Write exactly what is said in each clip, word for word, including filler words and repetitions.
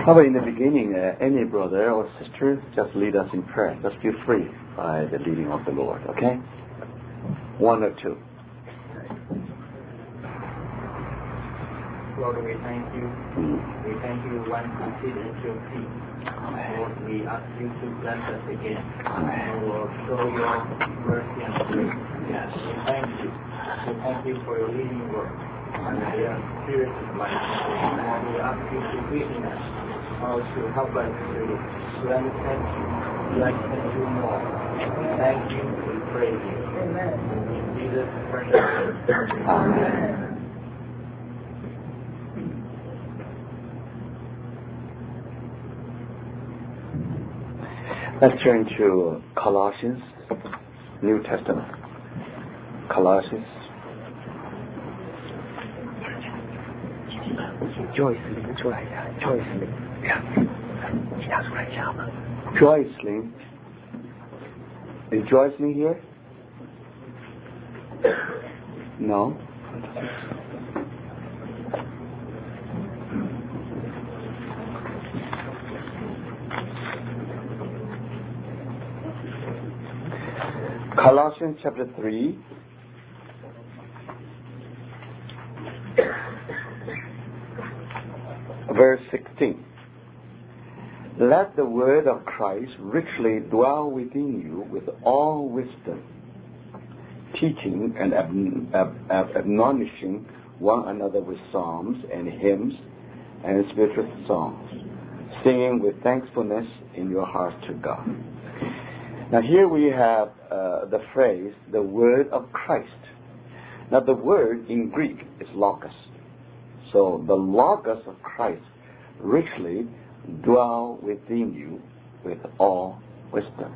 How about in the beginning, uh, any brother or sister, just lead us in prayer. Just feel free by the leading of the Lord, okay? One or two. Lord, we thank you. Mm. We thank you once we sit at your feet. Lord, we ask you to bless us again. Amen. Lord, show your mercy and grace. Yes. We thank you. We thank you for your leading work. And your spirit of life. Lord, we ask you to witness us, or to help us to, to understand you, to understand you more. We thank you. We praise you. Amen. In Jesus' precious name. Amen. Let's turn to Colossians, New Testament. Colossians. Joyce 领出来一下 ，Joyce 领，这样，请他出来一下好吗 Joyce Lin. Is Joyce Lin here? No? Colossians chapter three. Verse sixteen. Let the word of Christ richly dwell within you with all wisdom, teaching and ab- ab- ab- admonishing one another with psalms and hymns and spiritual songs, singing with thankfulness in your heart to God. Now here we have uh, the phrase, the word of Christ. Now the word in Greek is logos. So the logos of Christ richly dwell within you with all wisdom.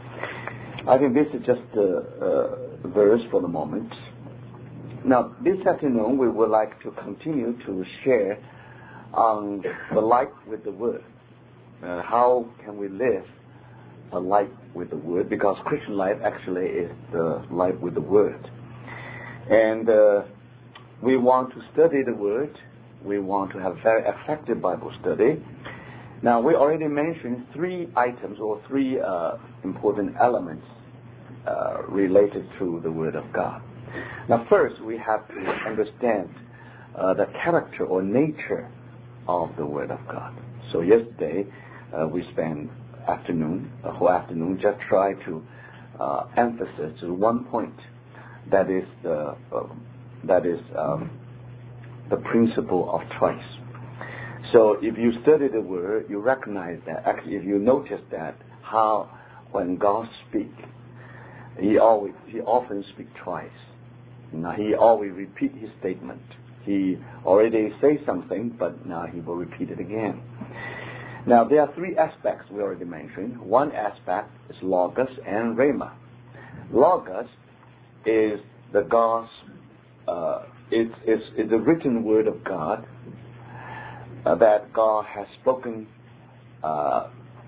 I think this is just a, a verse for the moment. Now this afternoon we would like to continue to share on the life with the word. Uh, how can we live a life with the word? Because Christian life actually is the life with the word. And uh, we want to study the word. We want to have very effective Bible study. Now, we already mentioned three items or three uh, important elements uh, related to the Word of God. Now, first, we have to understand uh, the character or nature of the Word of God. So yesterday, uh, we spent afternoon, a whole afternoon, just try to uh, emphasize one point. That is the uh, that is um, the principle of choice. So if you study the word, you recognize that. Actually, if you notice that, how when God speaks, He always He often speaks twice. Now He always repeat His statement. He already say something, but now He will repeat it again. Now there are three aspects we already mentioned. One aspect is logos and rhema. Logos is the God's uh, it's, it's, it's the written word of God uh, that God has spoken uh,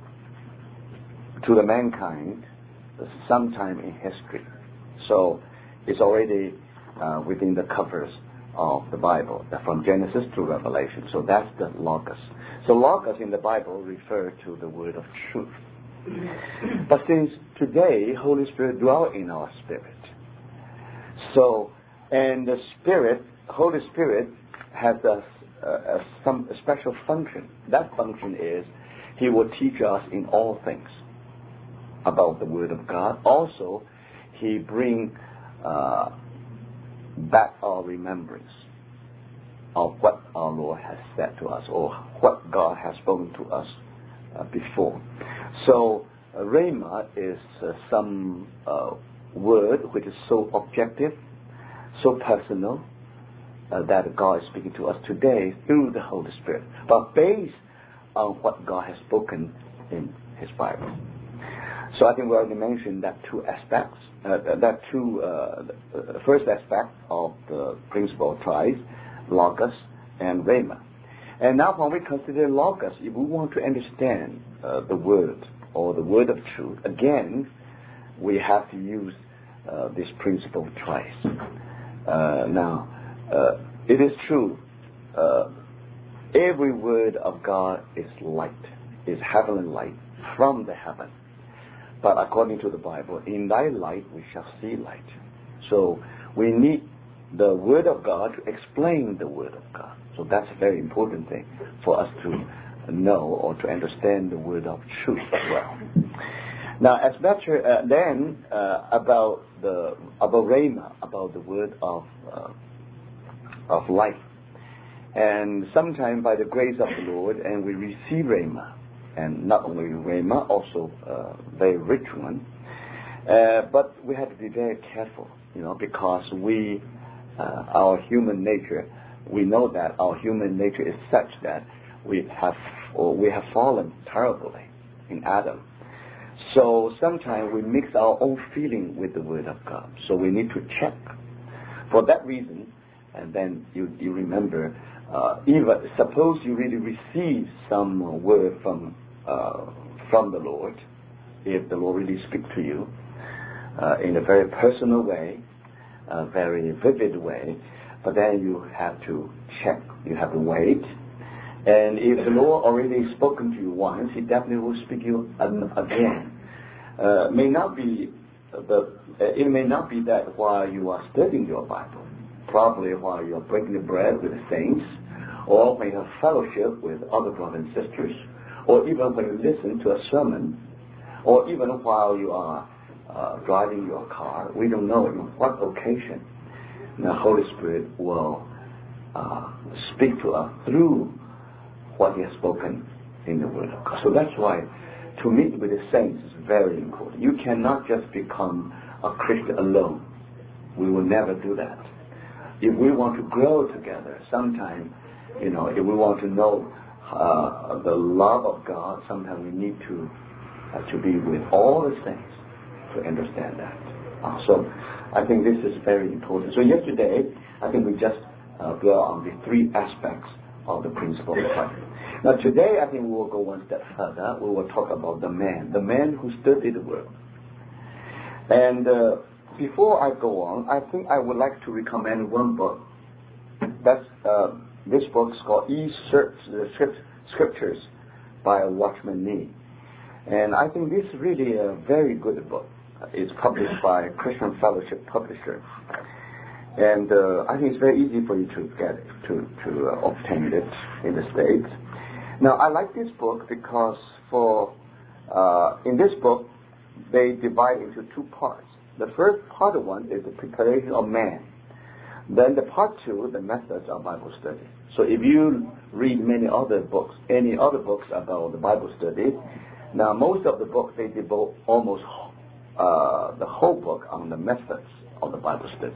to the mankind sometime in history. So it's already uh, within the covers of the Bible, from Genesis to Revelation. So that's the logos. So logos in the Bible refer to the word of truth. But since today Holy Spirit dwells in our spirit, so and the Spirit, Holy Spirit, has a, a, a some a special function. That function is He will teach us in all things about the Word of God. Also, He bring uh, back our remembrance of what our Lord has said to us, or what God has spoken to us uh, before. So, uh, Rhema is uh, some uh, word which is so objective, so personal, uh, that God is speaking to us today through the Holy Spirit, but based on what God has spoken in His Bible. So I think we already mentioned that two aspects, uh, that two, uh, the first aspect of the principle of Christ, logos and rhema. And now when we consider logos, if we want to understand uh, the word or the word of truth, again, we have to use uh, this principle twice. Uh, now, uh, it is true, uh, every word of God is light, is heavenly light from the heaven. But according to the Bible, in thy light we shall see light. So we need the Word of God to explain the Word of God. So that's a very important thing for us to know or to understand the Word of truth as well. Now, as better uh, then uh, about the about Rhema, about the Word of uh, of life, and sometime by the grace of the Lord, and we receive Rhema, and not only Rhema, also uh, very rich one. Uh, but we have to be very careful, you know, because we, uh, our human nature, we know that our human nature is such that we have, or we have fallen terribly in Adam. So sometimes we mix our own feeling with the Word of God. So we need to check. For that reason, and then you, you remember, uh, even suppose you really receive some word from uh, from the Lord, if the Lord really speaks to you uh, in a very personal way, a very vivid way, but then you have to check, you have to wait. And if the Lord already spoken to you once, He definitely will speak to you again. Uh, may not be the it may not be that while you are studying your Bible, probably while you are breaking the bread with the saints, or when you have fellowship with other brothers and sisters, or even when you listen to a sermon, or even while you are uh, driving your car. We don't know in what occasion the Holy Spirit will uh, speak to us through what He has spoken in the Word of God. So that's why to meet with the saints is very important. You cannot just become a Christian alone. We will never do that. If we want to grow together, sometime, you know, if we want to know uh, the love of God, sometimes we need to uh, to be with all the saints to understand that. Uh, so I think this is very important. So yesterday, I think we just uh, dwell on the three aspects of the principle of Christ. Now today, I think we will go one step further. We will talk about the man, the man who studied the Word. And uh, before I go on, I think I would like to recommend one book. That's uh, this book is called E-Search the Scriptures by Watchman Nee. And I think this is really a very good book. It's published by Christian Fellowship Publisher. And uh, I think it's very easy for you to get it, to, to uh, obtain it in the States. Now, I like this book because for uh, in this book, they divide into two parts. The first part of one is the preparation of man. Then the part two, the methods of Bible study. So if you read many other books, any other books about the Bible study, now most of the books, they devote almost uh, the whole book on the methods of the Bible study.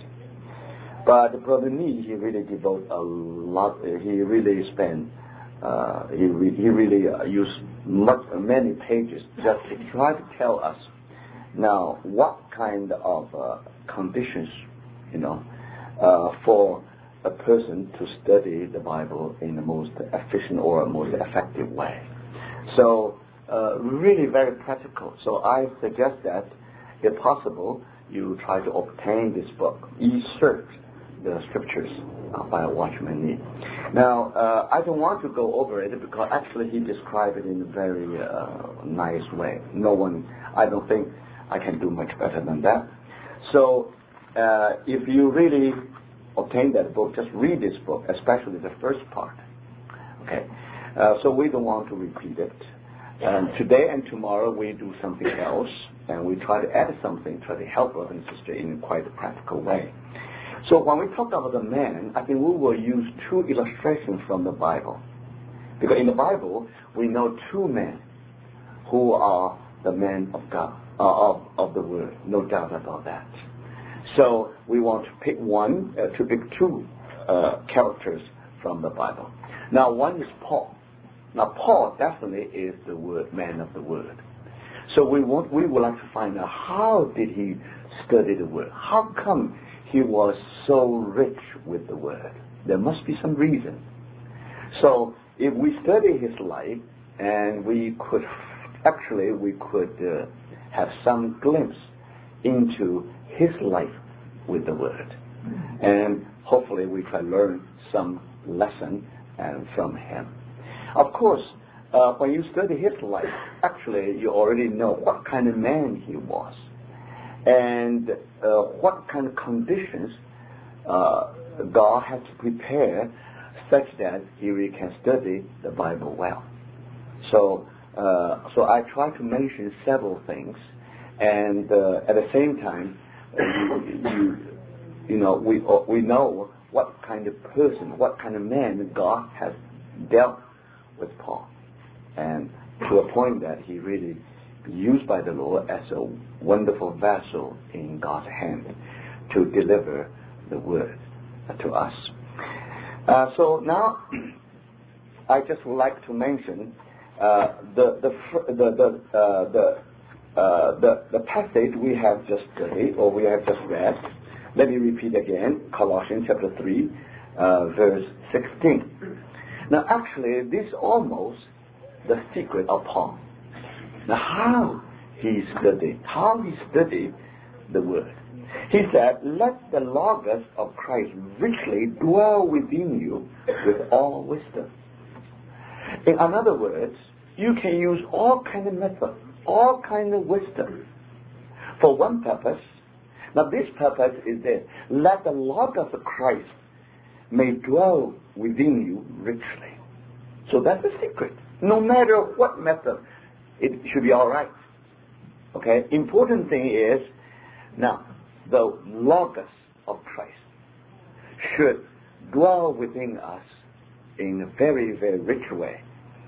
But Brother Nee, he really devote a lot, he really spent, uh, he, re- he really uh, used much, many pages just to try to tell us now what kind of uh, conditions, you know, uh, for a person to study the Bible in the most efficient or most effective way. So, uh, really very practical. So I suggest that, if possible, you try to obtain this book, E-Search the Scriptures uh, by Watchman Nee. Now, uh, I don't want to go over it because actually he described it in a very uh, nice way. No one, I don't think I can do much better than that. So, uh, if you really obtain that book, just read this book, especially the first part. Okay, uh, so we don't want to repeat it. And today and tomorrow we do something else, and we try to add something, try to help brother and sister in quite a practical way. So when we talk about the man, I think we will use two illustrations from the Bible. Because in the Bible, we know two men who are the men of God, uh, of, of the Word, no doubt about that. So we want to pick one, uh, to pick two uh, characters from the Bible. Now one is Paul. Now Paul definitely is the word, man of the Word. So we want, we would like to find out how did he study the Word? How come he was so rich with the Word? There must be some reason. So if we study his life, and we could, actually we could uh, have some glimpse into his life with the Word. And hopefully we can learn some lesson and from him. Of course, uh, when you study his life, actually you already know what kind of man he was and uh, what kind of conditions uh, God had to prepare such that he really can study the Bible well. So, uh, so I try to mention several things, and uh, at the same time, you, you, you know, we we know what kind of person, what kind of man God has dealt with Paul, and to a point that he really used by the Lord as a wonderful vessel in God's hand to deliver the word to us. Uh, so now, I just would like to mention uh, the the the the, uh, the, uh, the the passage we have just studied or we have just read. Let me repeat again: Colossians chapter three, uh, verse sixteen. Now, actually, this is almost the secret of Paul. Now, how he studied, how he studied the word. He said, "Let the logos of Christ richly dwell within you with all wisdom." In other words, you can use all kind of methods, all kind of wisdom for one purpose. Now, this purpose is this: let the logos of Christ may dwell within you richly. So that's the secret. No matter what method, it should be all right. Okay. Important thing is now, the logos of Christ should dwell within us in a very, very rich way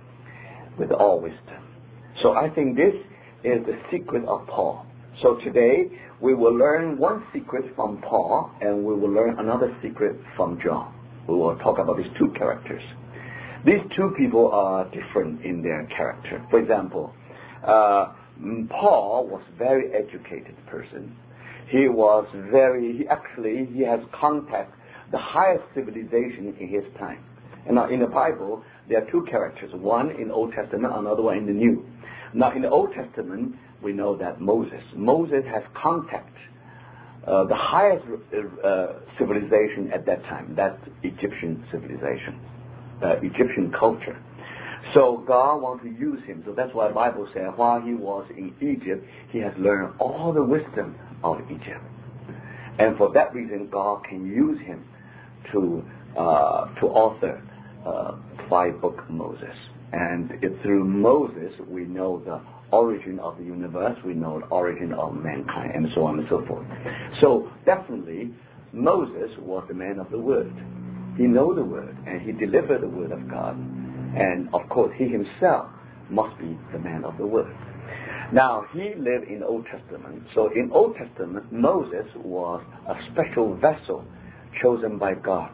with all wisdom. So I think this is the secret of Paul. So today we will learn one secret from Paul and we will learn another secret from John. We will talk about these two characters. These two people are different in their character. For example, uh, Paul was a very educated person. He was very, he actually, he has contact the highest civilization in his time. And now in the Bible, there are two characters, one in the Old Testament, another one in the New. Now in the Old Testament, we know that Moses. Moses has contact uh, the highest uh, civilization at that time. That's Egyptian civilization, uh, Egyptian culture. So God wants to use him. So that's why the Bible says while he was in Egypt, he has learned all the wisdom of Egypt. And for that reason, God can use him to uh, to author uh, five books of Moses. And it, through Moses, we know the origin of the universe, we know the origin of mankind, and so on and so forth. So definitely, Moses was the man of the word. He knew the word, and he delivered the word of God. And of course, he himself must be the man of the word. Now, he lived in the Old Testament. So in Old Testament, Moses was a special vessel chosen by God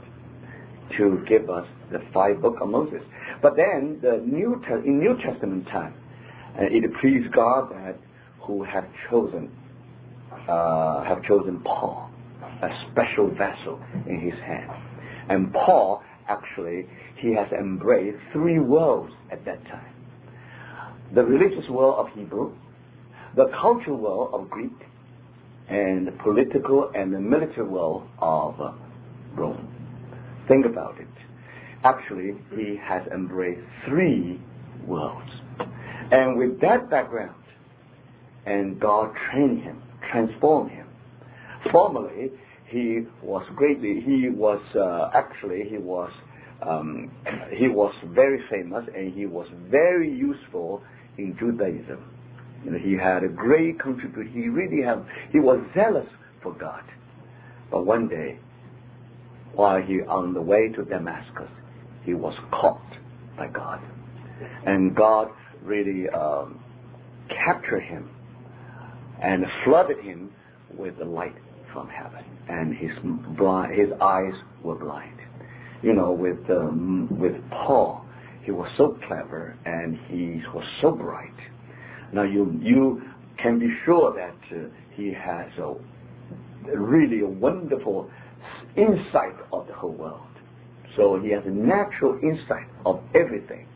to give us the five books of Moses. But then, the New Te- in New Testament time, uh, it pleased God that who have chosen uh, have chosen Paul, a special vessel in his hand. And Paul, actually, he has embraced three worlds at that time. The religious world of Hebrew, the cultural world of Greek, and the political and the military world of uh, Rome. Think about it. Actually, he has embraced three worlds. And with that background, and God trained him, transformed him. Formerly, he was greatly, he was, uh, actually, he was, um, he was very famous and he was very useful in Judaism. You know, he had a great contribution. He really had, he was zealous for God. But one day, while he on the way to Damascus, he was caught by God. And God really um, captured him and flooded him with the light from heaven. And his blind, his eyes were blind. You know, with um, with Paul, he was so clever and he was so bright. Now you you can be sure that uh, he has a really a wonderful insight of the whole world. So he has a natural insight of everything.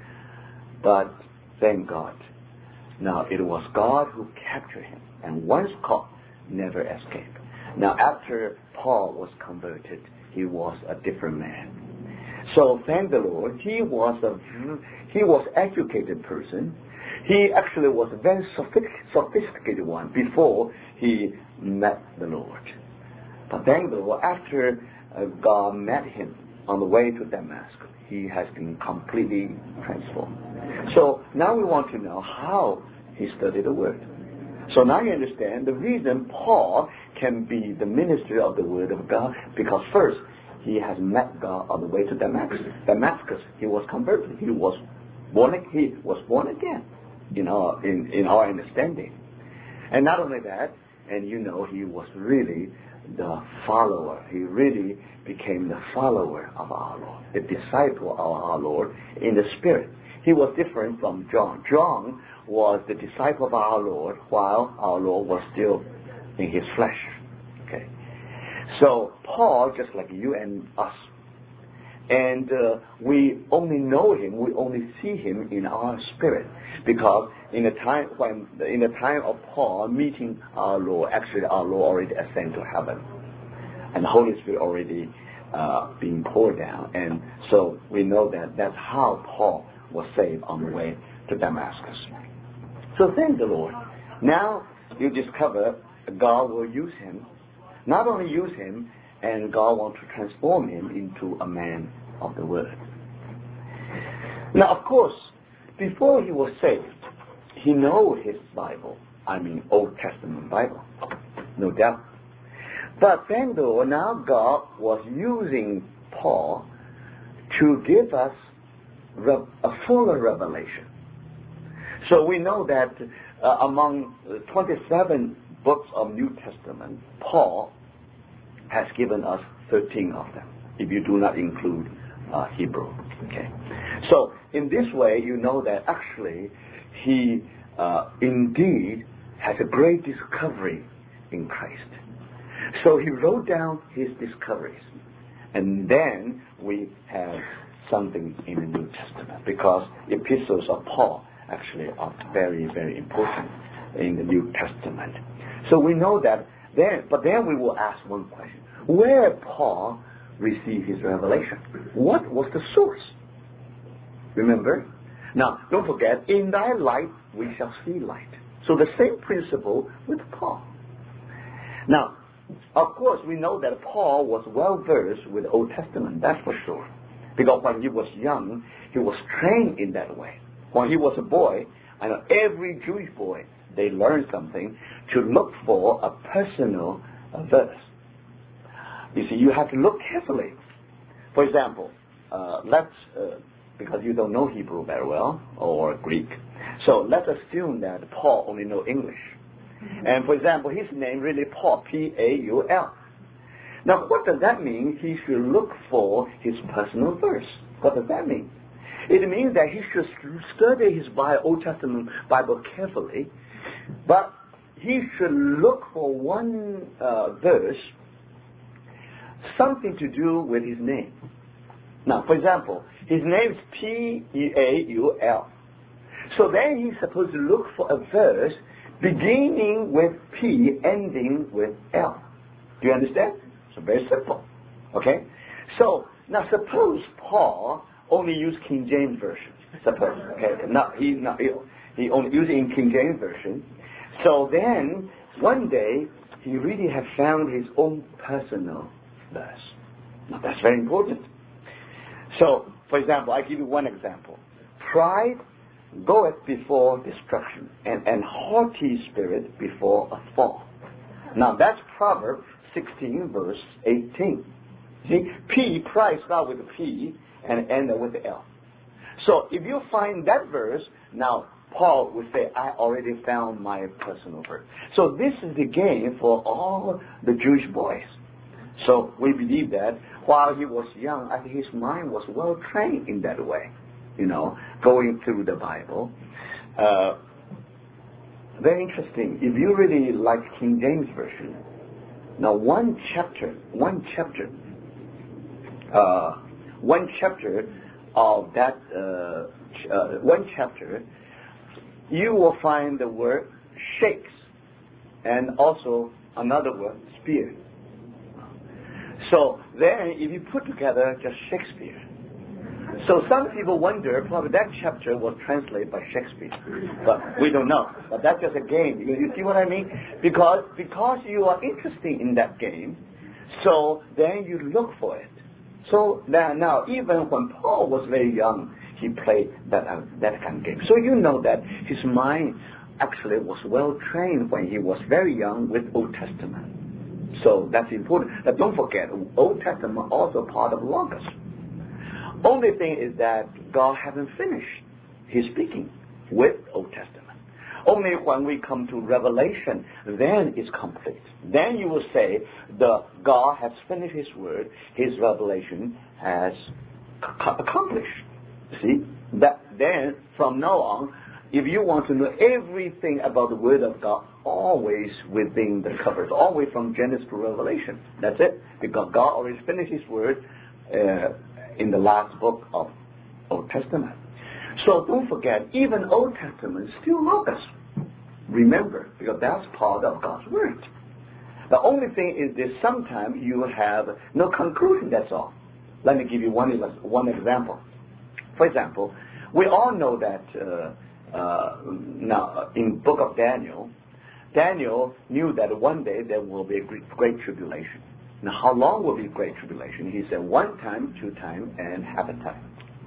But thank God, now it was God who captured him, and once caught, never escaped. Now after Paul was converted, he was a different man. So thank the Lord, he was a he was educated person. He actually was a very sophisticated one before he met the Lord. But thank the Lord, after uh, God met him on the way to Damascus, he has been completely transformed. So now we want to know how he studied the Word. So now you understand the reason Paul can be the minister of the Word of God, because first, he has met God on the way to Damascus. Damascus, he was converted. He was born. He was born again, you know, in, in our understanding. And not only that, and you know, he was really the follower. He really became the follower of our Lord, the disciple of our Lord in the Spirit. He was different from John. John was the disciple of our Lord while our Lord was still in his flesh. Okay. So Paul, just like you and us, and uh, we only know him, we only see him in our spirit, because in the time when in the time of Paul meeting our Lord, actually our Lord already ascended to heaven, and the Holy Spirit already uh, being poured down, and so we know that that's how Paul was saved on the way to Damascus. So thank the Lord. Now you discover God will use him. Not only use him, and God wants to transform him into a man of the Word. Now, of course, before he was saved, he knew his Bible. I mean, Old Testament Bible, no doubt. But thank the Lord, now God was using Paul to give us a fuller revelation. So we know that uh, among twenty-seven books of New Testament, Paul has given us thirteen of them, if you do not include uh, Hebrew. Okay. So in this way, you know that actually he uh, indeed has a great discovery in Christ. So he wrote down his discoveries, and then we have something in the New Testament, because epistles of Paul actually are very, very important in the New Testament. So we know that then, but then we will ask one question. Where Paul received his revelation? What was the source? Remember? Now, don't forget, in thy light we shall see light. So the same principle with Paul. Now, of course, we know that Paul was well versed with the Old Testament, that's for sure. Because when he was young, he was trained in that way. When he was a boy, I know every Jewish boy, they learn something to look for a personal uh, verse. You see, you have to look carefully. For example, uh, let's, uh, because you don't know Hebrew very well, or Greek, so let's assume that Paul only knows English. And for example, his name really Paul, P A U L. Now, what does that mean? He should look for his personal verse. What does that mean? It means that he should study his Bible, Old Testament Bible carefully, but he should look for one uh, verse, something to do with his name. Now, for example, his name is P E A U L. So then he's supposed to look for a verse beginning with P, ending with L. Do you understand? So very simple. Okay? So, now suppose Paul only used King James Version. Suppose. Okay? Not, he, not, he, he only used it in King James Version. So then, one day, he really had found his own personal verse. Now that's very important. So, for example, I give you one example. Pride goeth before destruction, and an haughty spirit before a fall. Now that's Proverbs sixteen, verse eighteen. See, P, pride start with a P and end with the L. So if you find that verse, now Paul would say, I already found my personal verse. So this is the game for all the Jewish boys. So we believe that while he was young, I think his mind was well trained in that way, you know, going through the Bible. Uh, very interesting. If you really like King James Version, now one chapter, one chapter, uh, one chapter of that, uh, ch- uh, one chapter, you will find the word shakes and also another word spear. So then if you put together just Shakespeare, So some people wonder, probably that chapter was translated by Shakespeare, but we don't know. But that's just a game. You, you see what I mean? Because because you are interested in that game, so then you look for it. So now, now even when Paul was very young, he played that uh, that kind of game. So you know that his mind actually was well trained when he was very young with Old Testament. So that's important. Now don't forget, Old Testament also part of Logos. Only thing is that God hasn't finished His speaking with Old Testament. Only when we come to Revelation, then it's complete. Then you will say the God has finished His word, His revelation has c- accomplished. See that then from now on, if you want to know everything about the Word of God, always within the covers, always from Genesis to Revelation. That's it, because God already finished His Word uh, in the last book of Old Testament. So don't forget, even Old Testament still Logos. Remember, because that's part of God's Word. The only thing is that sometimes you have no conclusion, that's all. Let me give you one, one example. For example, we all know that uh, uh, now in book of Daniel, Daniel knew that one day there will be a great, great tribulation. Now how long will be great tribulation? He said one time, two time, and half a time.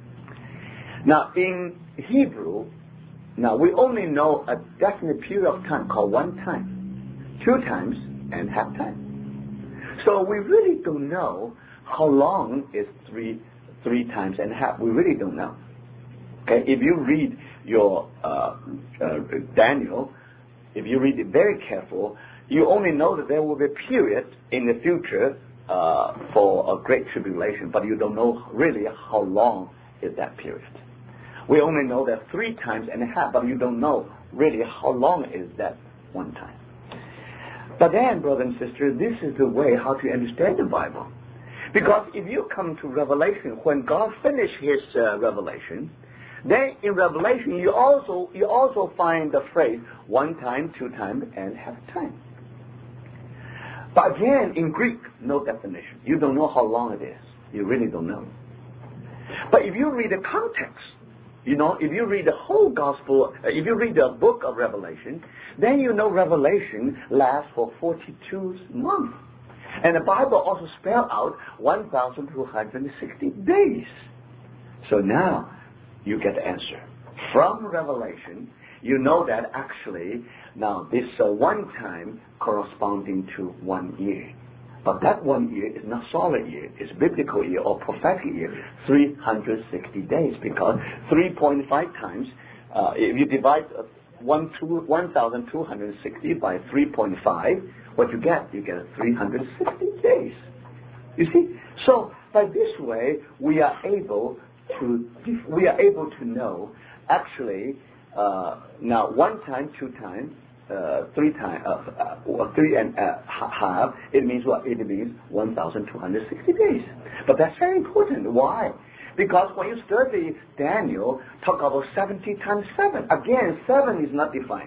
Now in Hebrew, now we only know a definite period of time called one time, two times, and half time. So we really don't know how long is three three times and half. We really don't know. Okay, if you read your uh, uh, Daniel, if you read it very careful, you only know that there will be a period in the future uh, for a great tribulation, but you don't know really how long is that period. We only know that three times and a half, but you don't know really how long is that one time. But then, brother and sister, this is the way how to understand the Bible. Because if you come to Revelation, when God finished His uh, revelation, then in Revelation you also you also find the phrase one time, two times, and half time. But again, in Greek, no definition. You don't know how long it is. You really don't know. But if you read the context, you know, if you read the whole gospel, uh, if you read the book of Revelation, then you know Revelation lasts for forty-two months. And the Bible also spells out one thousand two hundred sixty days. So now you get the answer. From Revelation, you know that actually, now this uh, one time corresponding to one year. But that one year is not solid year. It's biblical year or prophetic year, three hundred sixty days. Because three point five times, uh, if you divide uh, one thousand two hundred sixty by three point five, what you get? You get three hundred sixty days. You see? So by this way, we are able to we are able to know actually uh, now one time, two times, uh, three times, uh, uh, three and uh, half. It means what? It means one thousand two hundred sixty days. But that's very important. Why? Because when you study Daniel, talk about seventy times seven. Again, seven is not defined.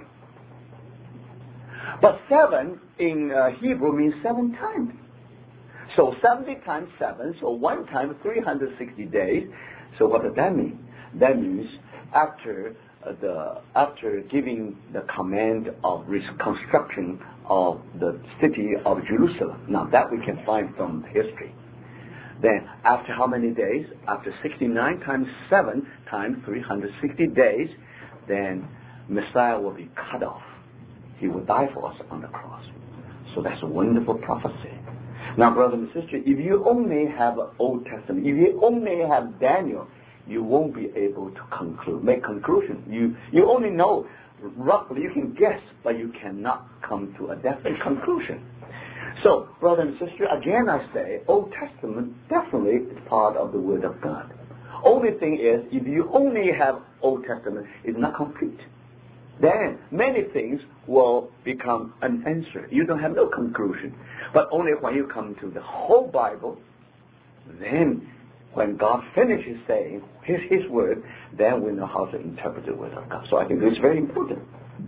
But seven in uh, Hebrew means seven times. So seventy times seven, so one time three hundred sixty days. So what does that mean? That means after uh, the after giving the command of reconstruction of the city of Jerusalem. Now that we can find from history. Then after how many days? After sixty-nine times seven times three hundred sixty days, then Messiah will be cut off. He will die for us on the cross. So that's a wonderful prophecy. Now, brother and sister, if you only have an Old Testament, if you only have Daniel, you won't be able to conclude, make conclusion. You you only know roughly, you can guess, but you cannot come to a definite conclusion. So, brother and sister, again I say, Old Testament definitely is part of the Word of God. Only thing is, if you only have Old Testament, it's not complete. Then many things will become unanswered. You don't have no conclusion. But only when you come to the whole Bible, then when God finishes saying his, his word, then we know how to interpret the word of God. So I think this is very important.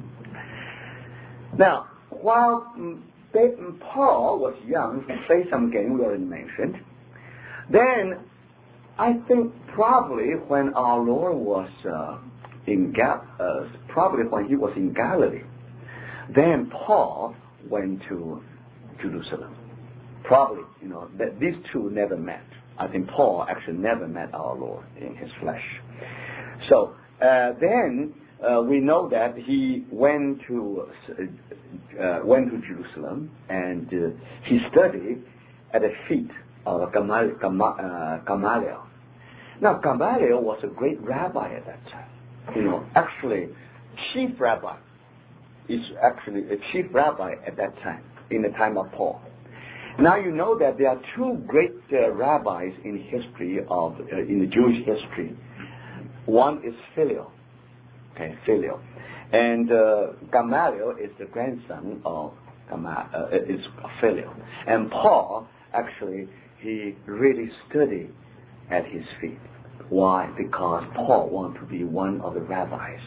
Now, while um, Paul was young, he played some game we already mentioned. Then I think probably when our Lord was uh, in Gal, uh, probably when he was in Galilee, then Paul went to Jerusalem. Probably, you know, that these two never met. I think Paul actually never met our Lord in his flesh. So uh, then uh, we know that he went to uh, went to Jerusalem and uh, he studied at the feet of Gamaliel. Uh, Gamaliel. Now Gamaliel was a great rabbi at that time. You know, actually, chief rabbi is actually a chief rabbi at that time in the time of Paul. Now you know that there are two great uh, rabbis in history of uh, in the Jewish history. One is Philo, okay, Philo, and uh, Gamaliel is the grandson of Gamal, uh, is Philo, and Paul actually he really studied at his feet. Why? Because Paul wanted to be one of the rabbis.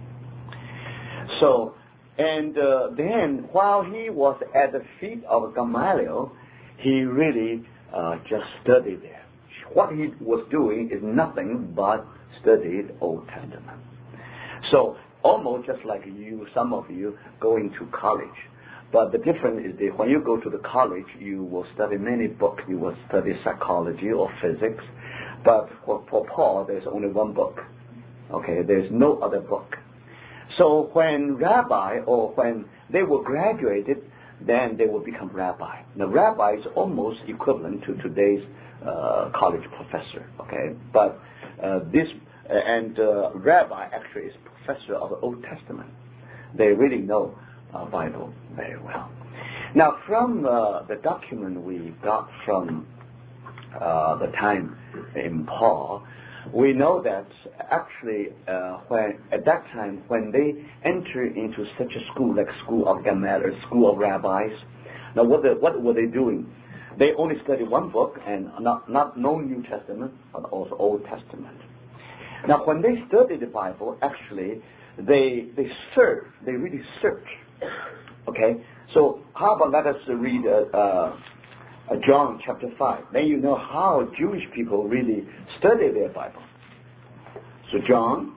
So, and uh, then while he was at the feet of Gamaliel, he really uh, just studied there. What he was doing is nothing but studied Old Testament. So almost just like you, some of you going to college. But the difference is that when you go to the college, you will study many books. You will study psychology or physics. But for, for Paul, there's only one book. Okay, there's no other book. So when rabbi or when they were graduated, then they will become rabbi. The rabbi is almost equivalent to today's uh, college professor. Okay, but uh, this uh, and uh, rabbi actually is professor of the Old Testament. They really know uh, Bible very well. Now, from uh, the document we got from uh, the time in Paul, we know that actually uh, when at that time when they enter into such a school like school of Gamaliel, school of rabbis, now what the, what were they doing? They only studied one book and not not no New Testament but also Old Testament. Now when they studied the Bible, actually they they search, they really search. Okay, so how about let us read uh, uh, uh, John chapter five. Then you know how Jewish people really study their Bible. So John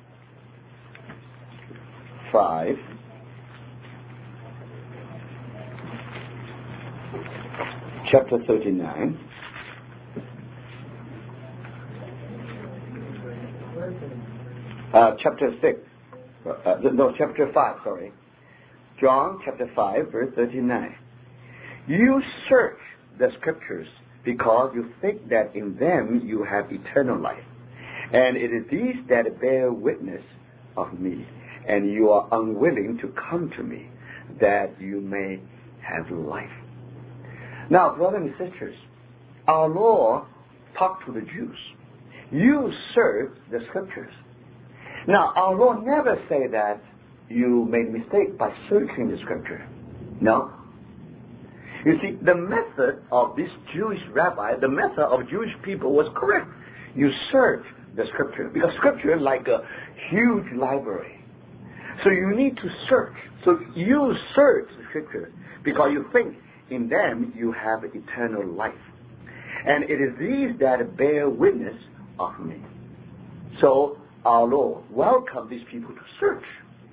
five, chapter thirty-nine. Uh, chapter six. Uh, no, chapter five, sorry. John chapter five, verse thirty-nine. You search the scriptures because you think that in them you have eternal life. And it is these that bear witness of me, and you are unwilling to come to me, that you may have life. Now, brothers and sisters, our Lord talked to the Jews. You search the scriptures. Now, our Lord never say that you made a mistake by searching the scripture. No. You see, the method of this Jewish rabbi, the method of Jewish people was correct. You search the scripture, because scripture is like a huge library. So you need to search. So you search the scripture because you think in them you have eternal life. And it is these that bear witness of me. So our Lord welcomed these people to search.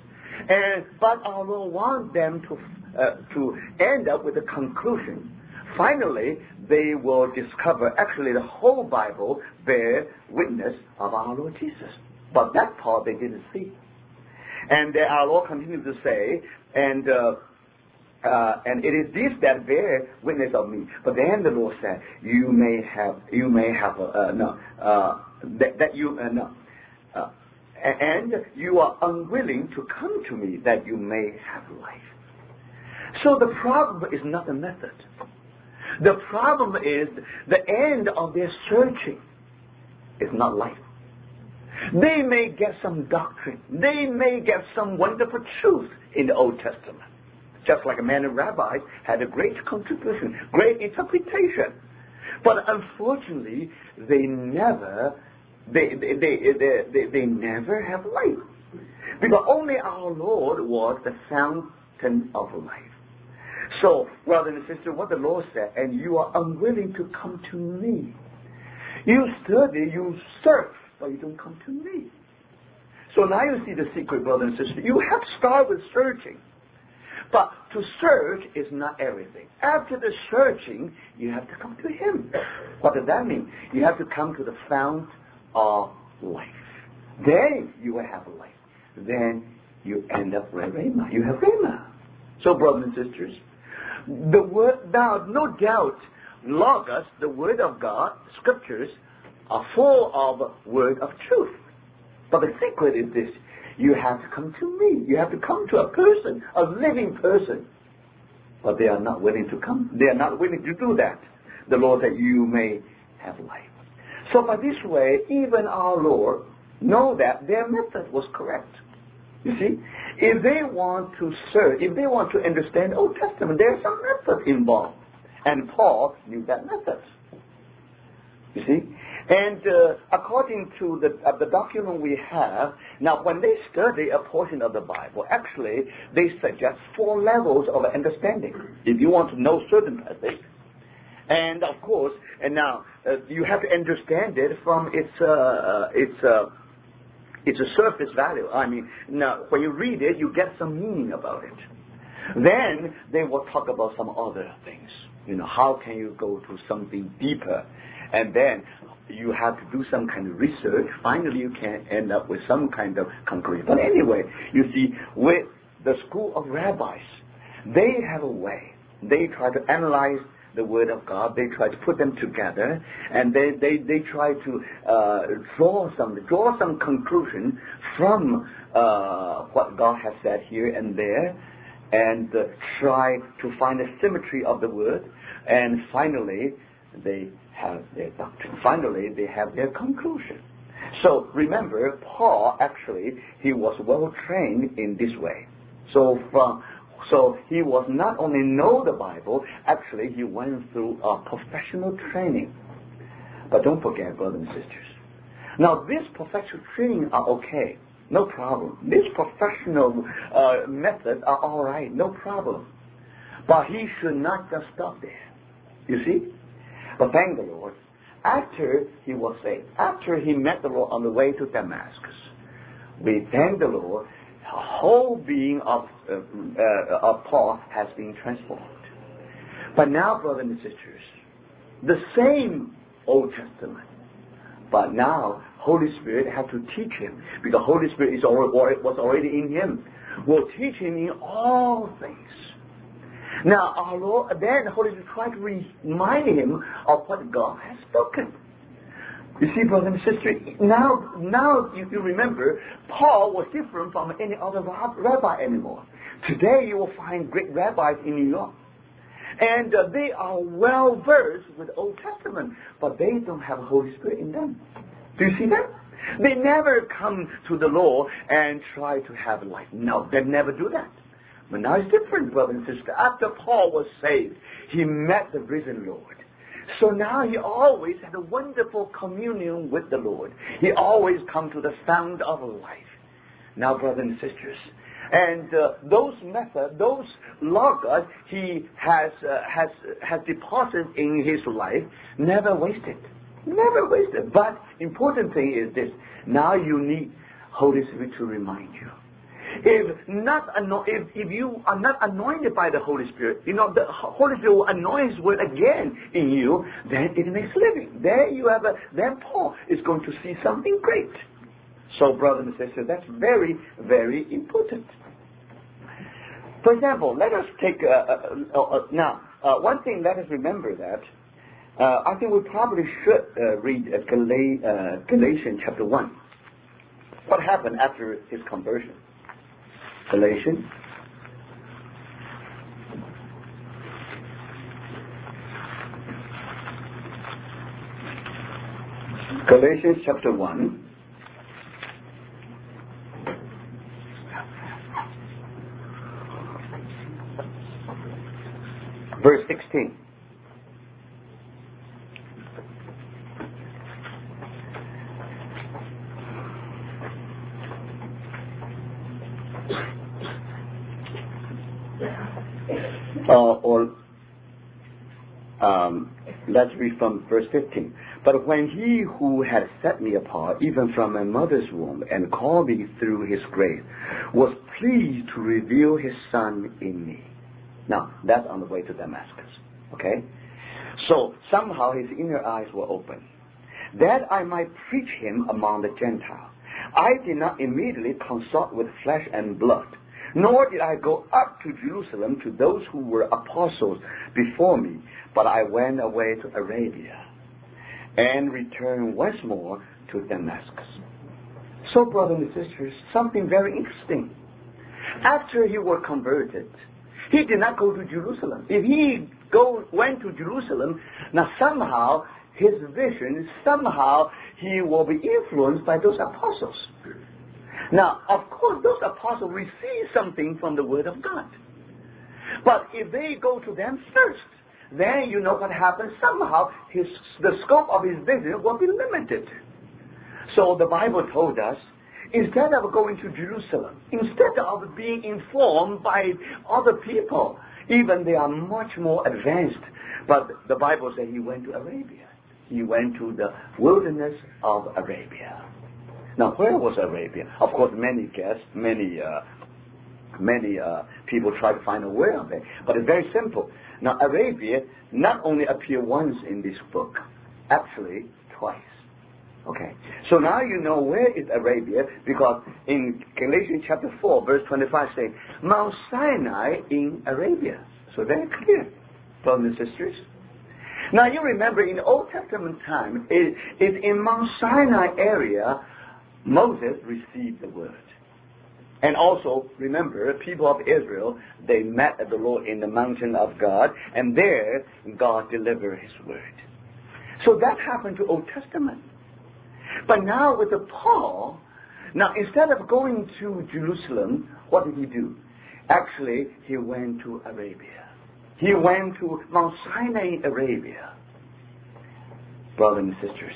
And but our Lord wants them to uh, to end up with a conclusion. Finally, they will discover actually the whole Bible bear witness of our Lord Jesus. But that part they didn't see. And uh, our Lord continued to say, and uh, uh, and it is this that bear witness of me. But then the Lord said, you may have, you may have, uh, no, uh, that, that you, uh, no, uh, and you are unwilling to come to me that you may have life. So the problem is not the method. The problem is the end of their searching is not life. They may get some doctrine. They may get some wonderful truth in the Old Testament. Just like a man and rabbi had a great contribution, great interpretation. But unfortunately, they never, they, they, they, they, they, they never have life. Because only our Lord was the fountain of life. So, brothers and sisters, what the Lord said, and you are unwilling to come to me. You study, you search, but you don't come to me. So now you see the secret, brother and sister. You have to start with searching. But to search is not everything. After the searching, you have to come to Him. What does that mean? You have to come to the fount of life. Then you will have life. Then you end up with Rhema. You have Rhema. So, brothers and sisters, the word, now, no doubt, Logos, the Word of God, Scriptures, are full of word of truth. But the secret is this. You have to come to me. You have to come to a person, a living person. But they are not willing to come. They are not willing to do that. The Lord said, you may have life. So by this way, even our Lord know that their method was correct. You see, if they want to search, if they want to understand the Old Testament, there's some method involved. And Paul knew that method. You see? And uh, according to the, uh, the document we have, now when they study a portion of the Bible, actually they suggest four levels of understanding. If you want to know certain passage, and of course, and now uh, you have to understand it from its uh, its uh, its a surface value. I mean, now when you read it, you get some meaning about it. Then they will talk about some other things. You know, how can you go to something deeper? And then you have to do some kind of research. Finally, you can end up with some kind of conclusion. But anyway, you see, with the school of rabbis, they have a way. They try to analyze the Word of God. They try to put them together, and they they, they try to uh, draw some draw some conclusion from uh, what God has said here and there, and uh, try to find a symmetry of the Word, and finally they have their doctrine. Finally, they have their conclusion. So remember, Paul actually he was well trained in this way. So from so he was not only know the Bible, actually he went through a professional training. But don't forget, brothers and sisters. Now, this professional training are okay, no problem. This professional uh, methods are all right, no problem. But he should not just stop there. You see? But thank the Lord, after he was saved, after he met the Lord on the way to Damascus, we thank the Lord, the whole being of, uh, uh, of Paul has been transformed. But now, brothers and sisters, the same Old Testament, but now Holy Spirit had to teach him, because Holy Spirit is already, was already in him, will teach him in all things. Now, our Lord, then the Holy Spirit tried to remind him of what God has spoken. You see, brother and sister, now, now you, you remember, Paul was different from any other rabbi anymore. Today, you will find great rabbis in New York. And uh, they are well versed with the Old Testament, but they don't have the Holy Spirit in them. Do you see that? They never come to the Lord and try to have life. No, they never do that. But now it's different, brother and sister. After Paul was saved, he met the risen Lord. So now he always had a wonderful communion with the Lord. He always come to the fount of life. Now, brothers and sisters, and uh, those methods, those logos he has uh, has has deposited in his life, never wasted, never wasted. But important thing is this: now you need Holy Spirit to remind you. If not, ano- if, if you are not anointed by the Holy Spirit, you know, the Holy Spirit will anoint His word again in you, then it makes living. There you have a, then Paul is going to see something great. So, brothers and sisters, that's very, very important. For example, let us take, uh, uh, uh, now, uh, one thing, let us remember that, uh, I think we probably should uh, read uh, Gal- uh, Galatians chapter one. What happened after his conversion? Galatians. Galatians chapter one. Verse sixteen. Uh, or Um, let's read from verse fifteen. But when he who had set me apart, even from my mother's womb, and called me through his grace, was pleased to reveal his Son in me. Now, that's on the way to Damascus. Okay? So, somehow his inner eyes were open, that I might preach him among the Gentiles. I did not immediately consult with flesh and blood, nor did I go up to Jerusalem to those who were apostles before me, but I went away to Arabia and returned once more to Damascus. So, brothers and sisters, something very interesting. After he was converted, he did not go to Jerusalem. If he go, went to Jerusalem, now somehow his vision, somehow he will be influenced by those apostles. Now, of course, those apostles receive something from the Word of God. But if they go to them first, then you know what happens. Somehow his, the scope of his vision will be limited. So the Bible told us, instead of going to Jerusalem, instead of being informed by other people, even they are much more advanced, but the Bible says he went to Arabia. He went to the wilderness of Arabia. Now, where was Arabia? Of course, many guess, many uh, many uh, people try to find a way of it, but it's very simple. Now, Arabia not only appears once in this book, actually twice. Okay, so now you know where is Arabia, because in Galatians chapter four, verse twenty-five says, Mount Sinai in Arabia. So very clear, brothers and sisters. Now you remember in the Old Testament time, it is in Mount Sinai area Moses received the word. And also, remember, people of Israel, they met the Lord in the mountain of God, and there God delivered his word. So that happened to Old Testament. But now with the Paul, now instead of going to Jerusalem, what did he do? Actually, he went to Arabia. He went to Mount Sinai in Arabia. Brothers and sisters,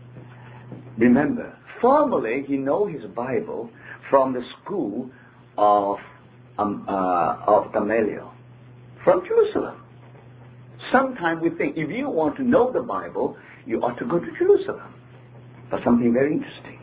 remember, formerly he knows his Bible from the school of um, uh, of Gamaliel, from Jerusalem. Sometimes we think if you want to know the Bible, you ought to go to Jerusalem. But something very interesting.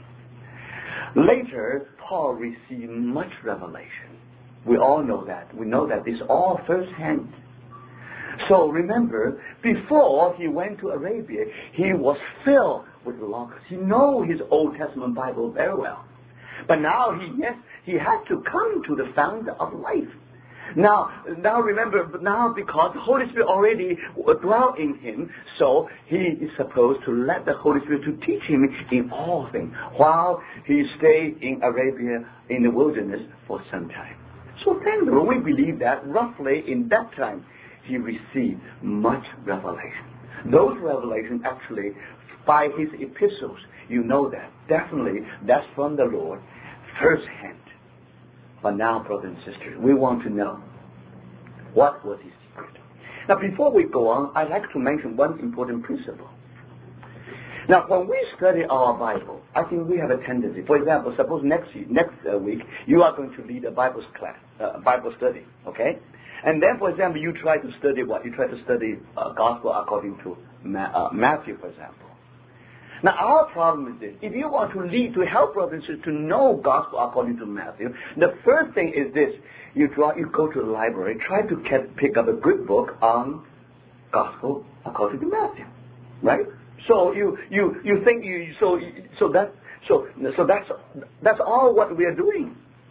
Later, Paul received much revelation. We all know that. We know that it's all first-hand. So remember, before he went to Arabia, he was filled with Logos. He knows his Old Testament Bible very well. But now he yes, he had to come to the founder of life. Now, now remember, now because the Holy Spirit already dwelt in him, so he is supposed to let the Holy Spirit to teach him in all things, while he stayed in Arabia in the wilderness for some time. So thank God, we believe that roughly in that time he received much revelation. Those revelations actually, by his epistles, you know that. Definitely, that's from the Lord, firsthand. But now, brothers and sisters, we want to know, what was his secret? Now, before we go on, I'd like to mention one important principle. Now, when we study our Bible, I think we have a tendency. For example, suppose next week, next uh, week you are going to lead a Bible class, uh, Bible study, okay? And then, for example, you try to study what? You try to study uh, Gospel according to Ma- uh, Matthew, for example. Now, our problem is this. If you want to lead, to help brothers and sisters to know Gospel according to Matthew, the first thing is this. You draw, you go to the library, try to get, pick up a good book on Gospel according to Matthew, right? So you you you think you so so that so so that's that's all what we are doing.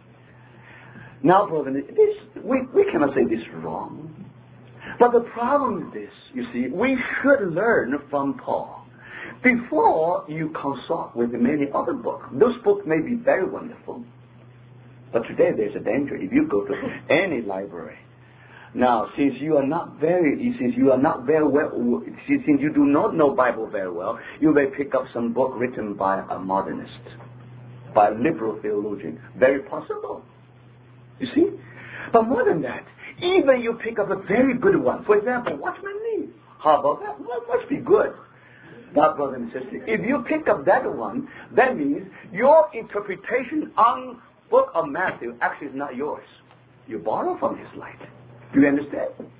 Now, brother, this we we cannot say this wrong, but the problem is this. You see, we should learn from Paul before you consult with many other books. Those books may be very wonderful, but today there's a danger if you go to any library. Now, since you are not very, since you are not very well, since you do not know Bible very well, you may pick up some book written by a modernist, by a liberal theologian. Very possible. You see? But more than that, even you pick up a very good one. For example, Watchman Nee. How about that? Well, it must be good. Now, brothers and sisters, if you pick up that one, that means your interpretation on book of Matthew actually is not yours. You borrow from his light. Do you understand?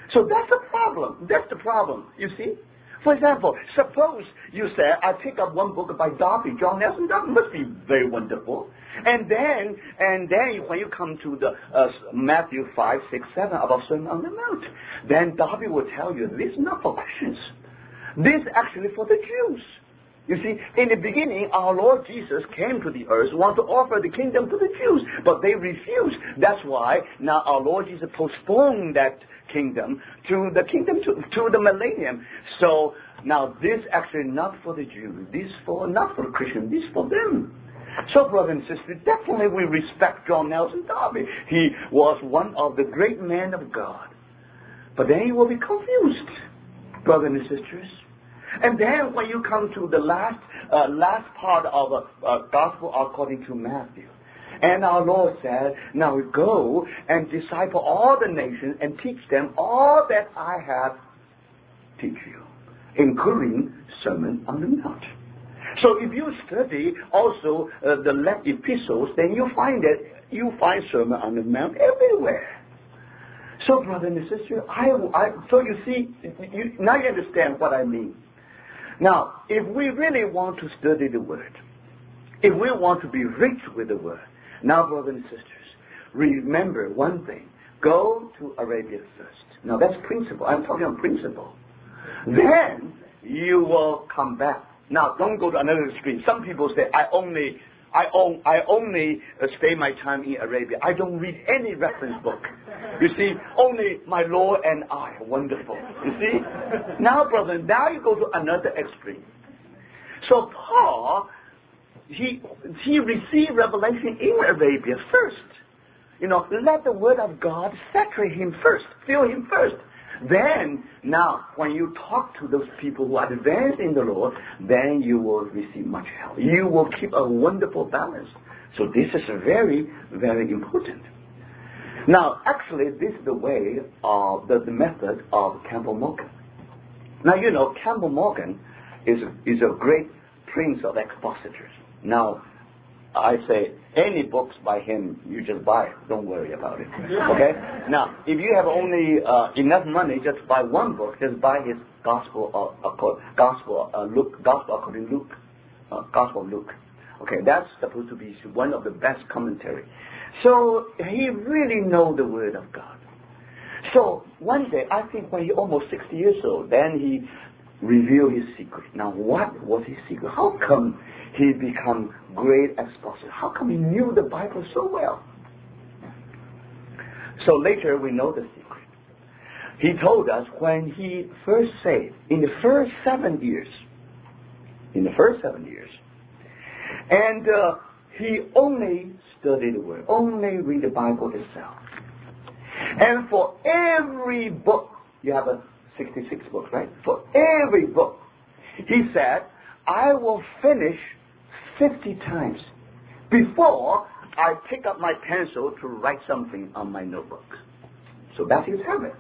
So that's the problem. That's the problem, you see. For example, suppose you say, I pick up one book by Darby, John Nelson Darby, must be very wonderful. And then, and then when you come to the uh, Matthew five, six, seven about Sermon on the Mount, then Darby will tell you, this is not for Christians. This is actually for the Jews. You see, in the beginning, our Lord Jesus came to the earth, wanted to offer the kingdom to the Jews, but they refused. That's why now our Lord Jesus postponed that kingdom to the kingdom to, to the millennium. So now this actually not for the Jews, this for not for the Christians, this for them. So, brothers and sisters, definitely we respect John Nelson Darby. He was one of the great men of God. But then you will be confused, brothers and sisters. And then when you come to the last uh, last part of the uh, Gospel according to Matthew, and our Lord said, now go and disciple all the nations and teach them all that I have teach you, including Sermon on the Mount. So if you study also uh, the left epistles, then you find that you find Sermon on the Mount everywhere. So, brother and sister, I, I, so you see, you, now you understand what I mean. Now, if we really want to study the Word, if we want to be rich with the Word, now, brothers and sisters, remember one thing. Go to Arabia first. Now, that's principle. I'm talking on principle. Then, you will come back. Now, don't go to another extreme. Some people say, I only, I, own, I only uh, stay my time in Arabia. I don't read any reference book. You see, only my Lord and I. Wonderful. You see? Now, brother, now you go to another extreme. So Paul, he he received revelation in Arabia first. You know, let the word of God saturate him first, fill him first. Then, now, when you talk to those people who are advanced in the Lord, then you will receive much help. You will keep a wonderful balance. So this is very, very important. Now, actually, this is the way of the, the method of Campbell Morgan. Now, you know, Campbell Morgan is is a great prince of expositors. Now, I say, any books by him, you just buy it. Don't worry about it. Okay? Now, if you have only uh, enough money, just buy one book. Just buy his Gospel, uh, Gospel, uh, Luke, Gospel according to Luke, uh, Gospel of Luke. Okay, that's supposed to be one of the best commentary. So he really knows the Word of God. So one day, I think when he almost sixty years old, then he revealed his secret. Now, what was his secret? How come he become great expositor? How come he knew the Bible so well? So later we know the secret. He told us when he first saved, in the first seven years, in the first seven years, and uh, he only studied the Word, only read the Bible itself. And for every book, you have a sixty-six books, right? For every book, he said, I will finish fifty times before I pick up my pencil to write something on my notebook. So that's his habit.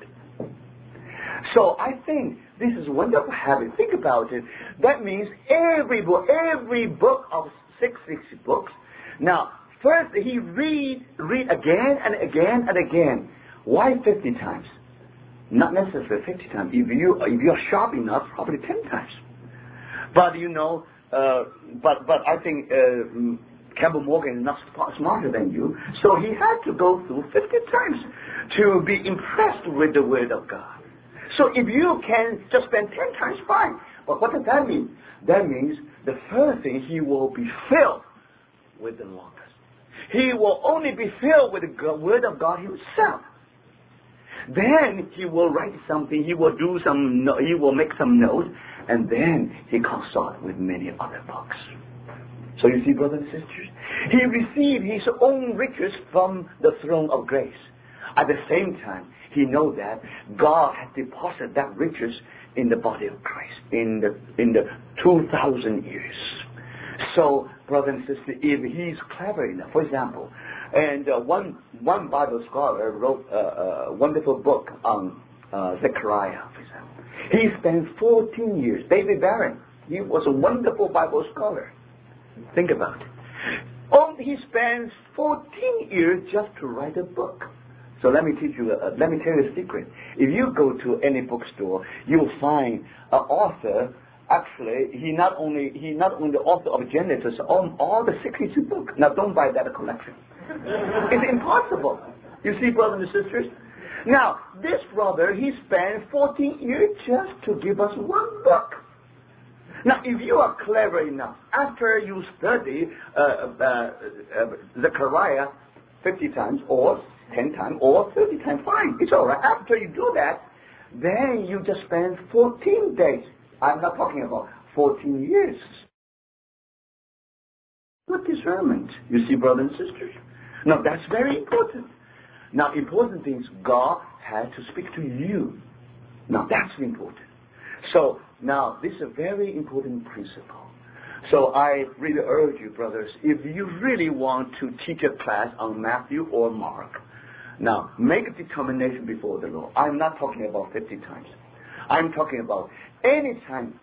So I think this is a wonderful habit. Think about it. That means every book, every book of six, six books. Now, first he read, read again and again and again. Why fifty times? Not necessarily fifty times. If you if you're sharp enough, probably ten times. But you know, uh, but but I think uh, Campbell Morgan is not smarter than you, so he had to go through fifty times to be impressed with the Word of God. So if you can just spend ten times, fine. But what does that mean? That means the first thing, he will be filled with the longest. He will only be filled with the Word of God himself. Then he will write something. He will do some. He will make some notes, and then he consult with many other books. So you see, brothers and sisters, he received his own riches from the throne of grace. At the same time, he knows that God has deposited that riches in the body of Christ in the in the two thousand years. So, brothers and sisters, if he's clever enough, for example, and uh, one one Bible scholar wrote a, a wonderful book on uh, Zechariah, for example. He spent fourteen years. David Barron, he was a wonderful Bible scholar. Think about it. Only he spends fourteen years just to write a book. So let me teach you, uh, let me tell you a secret. If you go to any bookstore, you'll find an author. Actually, he not only he not only the author of Genesis on all the sixty-two books. Now, don't buy that collection. It's impossible. You see, brothers and sisters. Now, this brother, he spent fourteen years just to give us one book. Now, if you are clever enough, after you study uh, uh, uh, Zechariah fifty times, or ten times, or thirty times, fine, it's all right. After you do that, then you just spend fourteen days. I'm not talking about fourteen years. Good discernment, you see, brothers and sisters. Now, that's very important. Now, important things, God had to speak to you. Now, that's important. So, now, this is a very important principle. So, I really urge you, brothers, if you really want to teach a class on Matthew or Mark, now, make a determination before the Lord. I'm not talking about fifty times. I'm talking about any time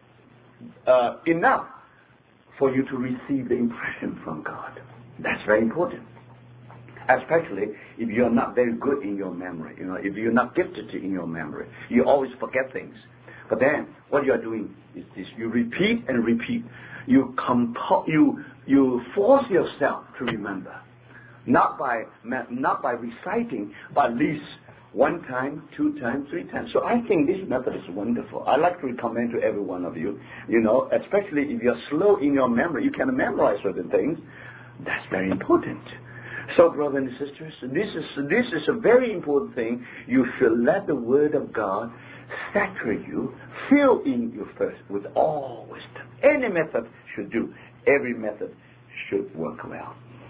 uh, enough for you to receive the impression from God. That's very important. Especially if you're not very good in your memory. You know, if you're not gifted in your memory. You always forget things. But then, what you are doing is this. You repeat and repeat. You compo- you you force yourself to remember. Not by not by reciting, but at least one time, two times, three times. So I think this method is wonderful. I like to recommend to every one of you. You know, especially if you're slow in your memory, you can memorize certain things. That's very important. So, brothers and sisters, this is this is a very important thing. You should let the Word of God saturate you, fill in you first with all wisdom. Any method should do. Every method should work well.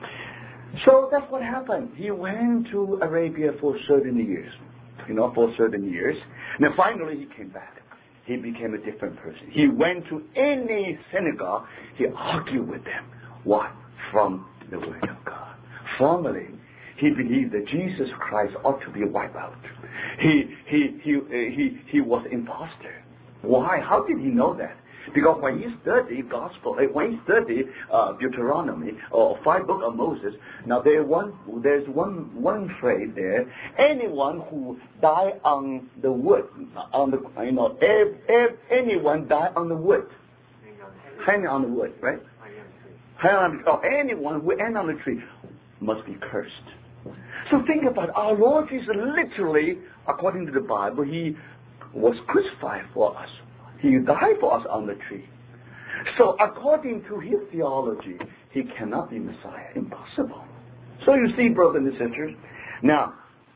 So that's what happened. He went to Arabia for certain years, you know, for certain years. And then finally he came back. He became a different person. He went to any synagogue. He argued with them. Why? From the Word of God. Formerly, he believed that Jesus Christ ought to be wiped out. He he he uh, he he was imposter. Why? How did he know that? Because when he studied Gospel, when he studied uh, Deuteronomy or five books of Moses, now there one there's one one phrase there. Anyone who died on the wood, on the you know, if, if anyone died on the wood, hanging on the wood, right? Hanging on the, or anyone who hang on the tree must be cursed. So think about our Lord Jesus. Literally, according to the Bible, he was crucified for us. He died for us on the tree. So according to his theology, he cannot be Messiah. Impossible. So you see, brothers and sisters, now,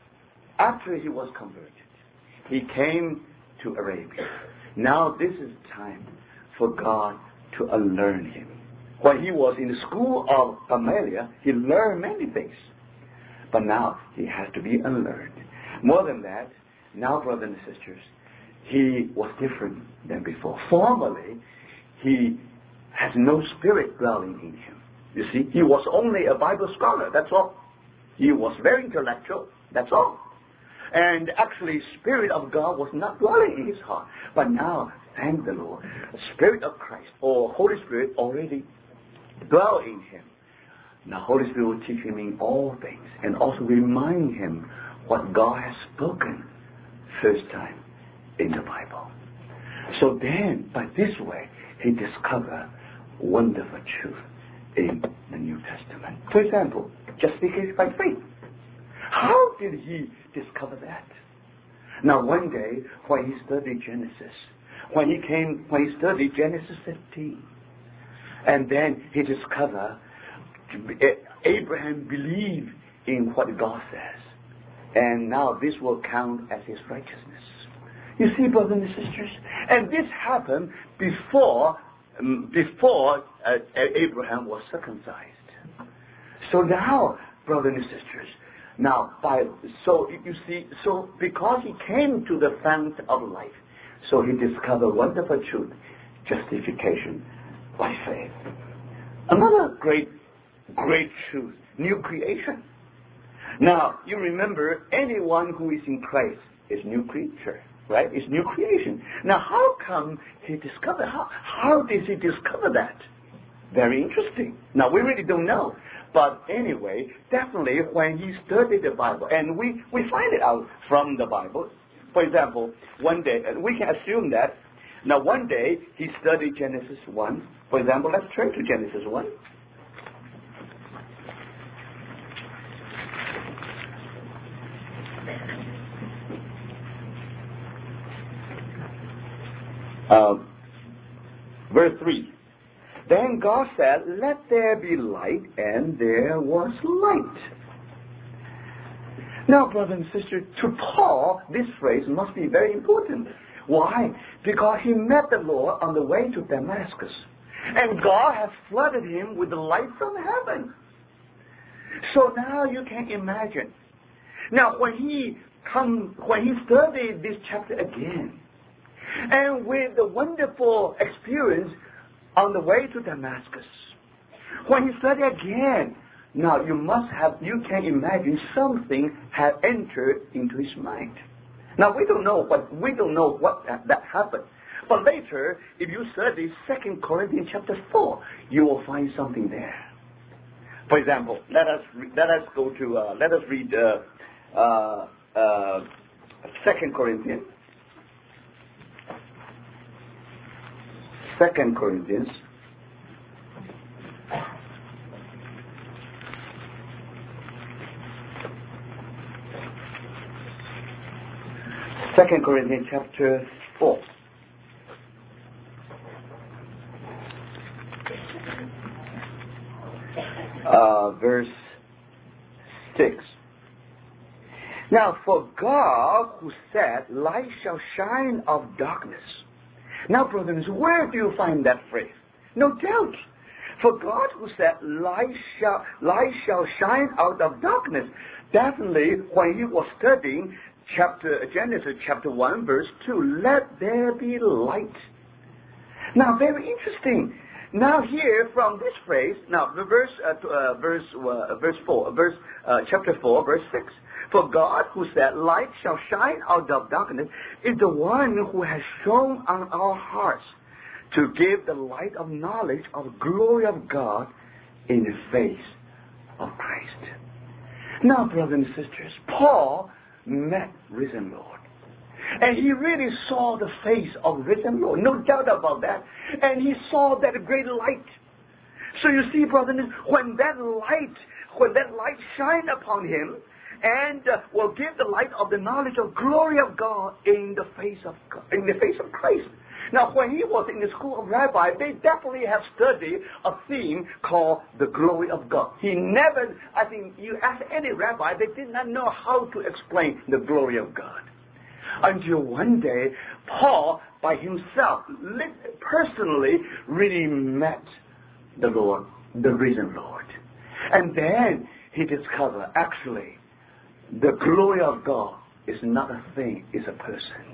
after he was converted, he came to Arabia. Now this is time for God to unlearn him. When he was in the school of Gamaliel, he learned many things. But now he has to be unlearned. More than that, now, brothers and sisters, he was different than before. Formerly, he had no spirit dwelling in him. You see, he was only a Bible scholar, that's all. He was very intellectual, that's all. And actually, Spirit of God was not dwelling in his heart. But now, thank the Lord, the Spirit of Christ, or Holy Spirit, already dwell in him. Now, Holy Spirit will teach him in all things, and also remind him what God has spoken first time in the Bible. So then, by this way, he discovered wonderful truth in the New Testament. For example, justification by faith. How did he discover that? Now, one day, when he studied Genesis, when he came, when he studied Genesis fifteen, and then he discovered Abraham believed in what God says, and now this will count as his righteousness. You see, brothers and sisters, and this happened before um, before uh, Abraham was circumcised. So now, brothers and sisters, now by so you see, so because he came to the fount of life, so he discovered wonderful truth, justification by faith. Another great, great truth, new creation. Now, you remember, anyone who is in Christ is new creature, right? It's new creation. Now, how come he discovered, how, how did he discover that? Very interesting. Now, we really don't know. But anyway, definitely when he studied the Bible, and we, we find it out from the Bible. For example, one day, we can assume that, now one day he studied Genesis one. For example, let's turn to Genesis one. Uh, verse three. Then God said, let there be light, and there was light. Now, brothers and sisters, to Paul, this phrase must be very important. Why? Because he met the Lord on the way to Damascus. And God has flooded him with the light from heaven. So now you can imagine. Now, when he come, when he studied this chapter again, and with the wonderful experience on the way to Damascus, when he studied again, now you must have, you can imagine something had entered into his mind. Now we don't know what we don't know what that, that happened, but later, if you study Second Corinthians chapter four, you will find something there. For example, let us let us go to uh, let us read uh, uh, uh, Second Corinthians. Second Corinthians. Second Corinthians chapter four. Uh, verse six. Now, for God who said, light shall shine of darkness. Now, brothers, where do you find that phrase? No doubt. For God who said, light shall, light shall shine out of darkness. Definitely, when he was studying chapter Genesis chapter one, verse two, let there be light. Now, very interesting. Now, here from this phrase, now the verse, uh, uh, verse, uh, verse four, verse uh, chapter four, verse six. For God, who said, "Light shall shine out of darkness," is the one who has shone on our hearts to give the light of knowledge of the glory of God in the face of Christ. Now, brothers and sisters, Paul met risen Lord. And he really saw the face of risen Lord. No doubt about that. And he saw that great light. So you see, brothers, when that light, when that light shined upon him, and uh, will give the light of the knowledge of glory of God in the face of God, in the face of Christ. Now, when he was in the school of rabbi, they definitely have studied a theme called the glory of God. He never, I think, you ask any rabbi, they did not know how to explain the glory of God. Until one day, Paul, by himself, personally, really met the Lord, the risen Lord. And then he discovered, actually, the glory of God is not a thing, it's a person.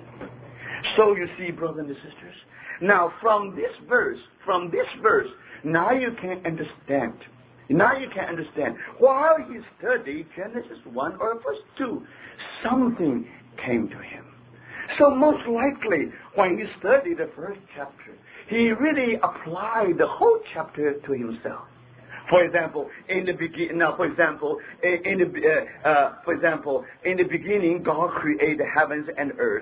So you see, brothers and sisters, now from this verse, from this verse, now you can understand. Now you can understand. While he studied Genesis one or verse two, something came to him. So most likely, when he studied the first chapter, he really applied the whole chapter to himself. For example, in the beginning, now, for example, in, in the, uh, uh, for example, in the beginning, God created the heavens and earth.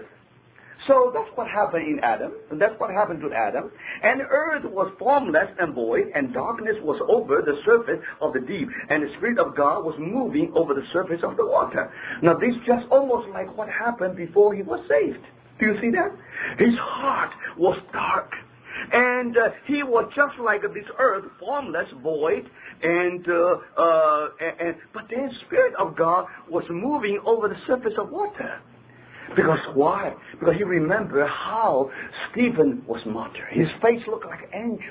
So that's what happened in Adam. And that's what happened to Adam. And earth was formless and void, and darkness was over the surface of the deep, and the Spirit of God was moving over the surface of the water. Now, this is just almost like what happened before he was saved. Do you see that? His heart was dark. And uh, he was just like this earth, formless, void, and, uh, uh, and, and but then the Spirit of God was moving over the surface of water. Because why? Because he remembered how Stephen was martyred. His face looked like an angel.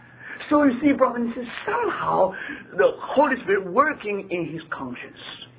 So you see, brothers and sisters, somehow the Holy Spirit working in his conscience.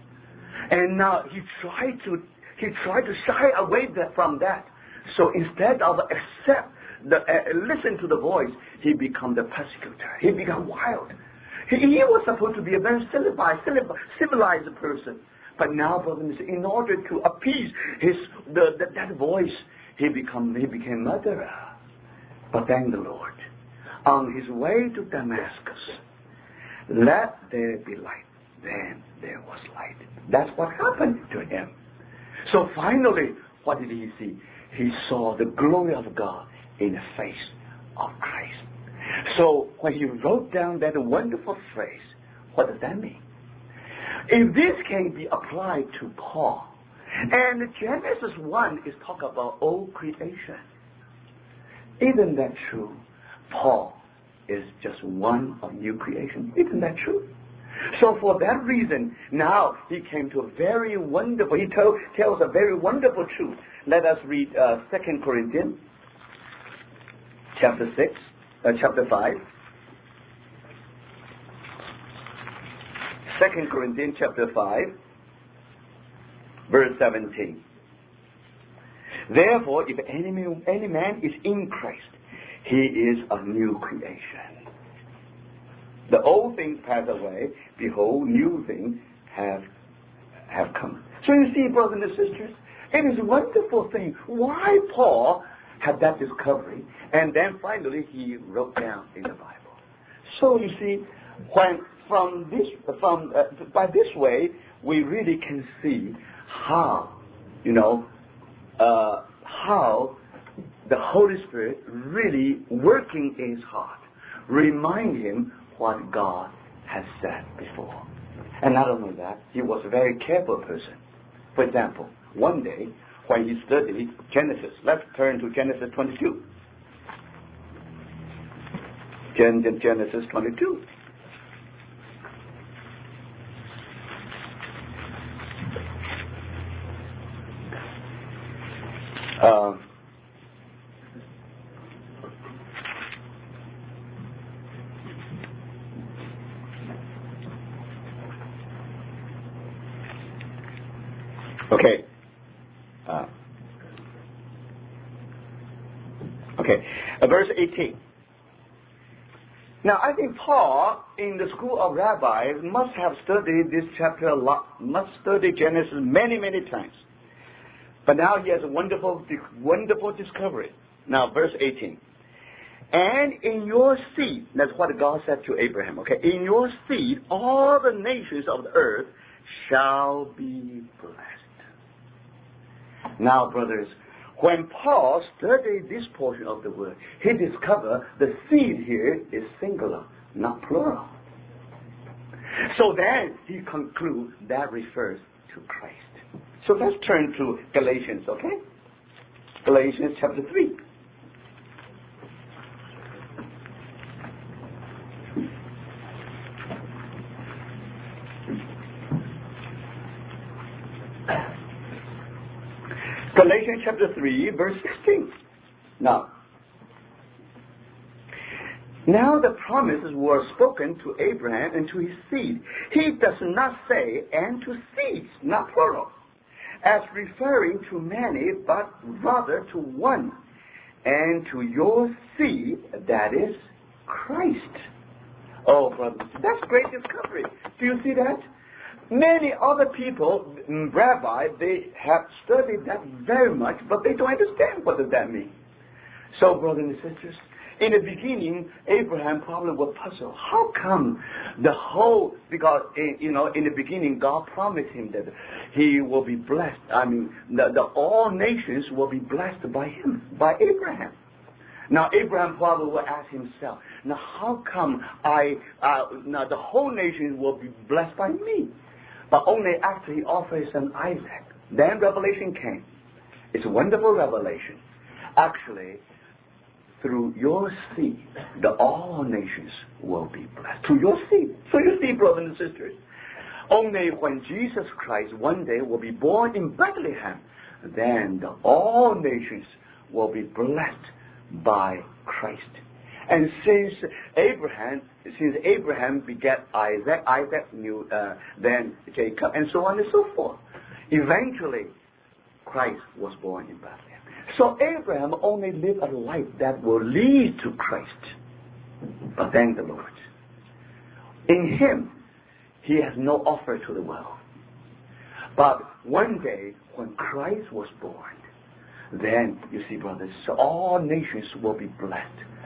And now he tried to he tried to shy away that, from that. So instead of accept the uh, listen to the voice, he became the persecutor. He became wild. He, he was supposed to be a very civilized, civilized person. But now, brothers, in order to appease his the, the, that voice, he become he became murderer. But thank the Lord, on his way to Damascus, let there be light. Then there was light. That's what happened to him. So finally, what did he see? He saw the glory of God in the face of Christ. So when he wrote down that wonderful phrase, what does that mean? If this can be applied to Paul, and Genesis one is talk about old creation, isn't that true? Paul is just one of new creation. Isn't that true? So for that reason, now he came to a very wonderful, he told, tells a very wonderful truth. Let us read uh, Second Corinthians chapter six, uh, chapter five. Second Corinthians chapter five, verse seventeen. Therefore, if any, any man is in Christ, he is a new creation. The old things pass away, behold, new things have have come. So you see, brothers and sisters, it is a wonderful thing. Why Paul had that discovery, and then finally he wrote down in the Bible. So you see, when from this, from uh, by this way, we really can see how, you know, uh, how the Holy Spirit really working in his heart, remind him what God has said before. And not only that, he was a very careful person. For example, one day when he studied Genesis, let's turn to Genesis twenty-two. Gen- Genesis twenty-two. Uh, okay. Uh, okay. Uh, verse eighteen. Now, I think Paul, in the school of rabbis, must have studied this chapter a lot, must study Genesis many, many times. But now he has a wonderful, wonderful discovery. Now, verse eighteen. And in your seed, that's what God said to Abraham, okay? In your seed, all the nations of the earth shall be blessed. Now, brothers, when Paul studied this portion of the word, he discovered the seed here is singular, not plural. So then he concludes that refers to Christ. So let's turn to Galatians, okay? Galatians chapter three. Galatians chapter three, verse sixteen. Now, now the promises were spoken to Abraham and to his seed. He does not say, and to seeds, not plural, as referring to many, but rather to one, and to your seed, that is Christ. Oh, brothers, that's great discovery. Do you see that? Many other people, rabbi, they have studied that very much, but they don't understand what does that mean. So, brothers and sisters, in the beginning, Abraham probably was puzzled. How come the whole, because, you know, in the beginning, God promised him that he will be blessed. I mean, the, the all nations will be blessed by him, by Abraham. Now, Abraham probably will ask himself, now how come I, uh, now the whole nation will be blessed by me? But only after he offered his son Isaac. Then revelation came. It's a wonderful revelation. Actually, through your seed, the all nations will be blessed. Through your seed. So you see, brothers and sisters, only when Jesus Christ one day will be born in Bethlehem, then the all nations will be blessed by Christ. And since Abraham, since Abraham begat Isaac, Isaac knew uh, then Jacob, and so on and so forth. Eventually, Christ was born in Bethlehem. So Abraham only lived a life that will lead to Christ. But thank the Lord. In him, he has no offer to the world. But one day, when Christ was born, then, you see, brothers, so all nations will be blessed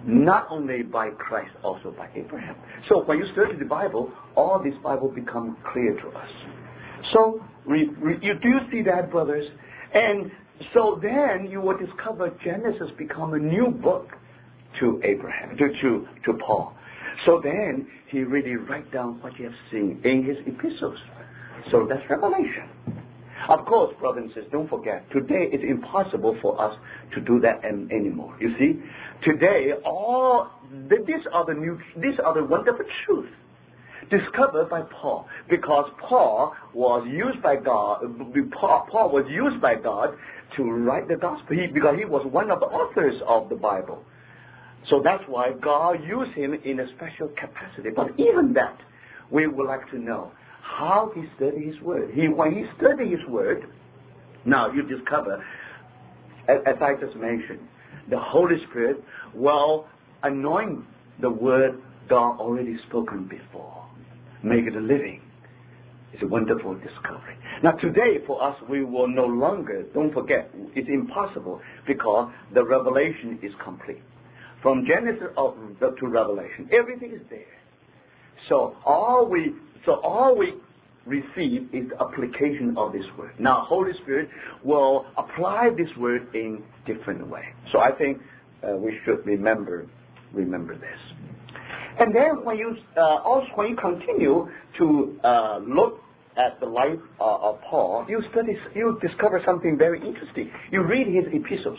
not only by Christ, also by Abraham. So when you study the Bible, all this Bible becomes clear to us. So re, re, you do see that, brothers? And so then you will discover Genesis become a new book to Abraham, to, to, to Paul. So then he really write down what you have seen in his epistles. So that's Revelation. Of course, brothers and sisters, don't forget, today it's impossible for us to do that an, anymore. You see, today all these are the new, these are the wonderful truths discovered by Paul, because Paul was used by God. Paul, Paul was used by God to write the gospel, he, because he was one of the authors of the Bible. So that's why God used him in a special capacity. But even that, we would like to know how he studied his word. He, when he studied his word, now you discover, as, as I just mentioned, the Holy Spirit will anoint the word God already spoken before, make it a living. It's a wonderful discovery. Now today for us, we will no longer, don't forget, it's impossible because the revelation is complete. From Genesis to Revelation, everything is there. So all we, so all we receive is the application of this word. Now, Holy Spirit will apply this word in different way. So I think uh, we should remember, remember this. And then when you uh, also when you continue to uh, look at the life uh, of Paul, you study, you discover something very interesting. You read his epistles.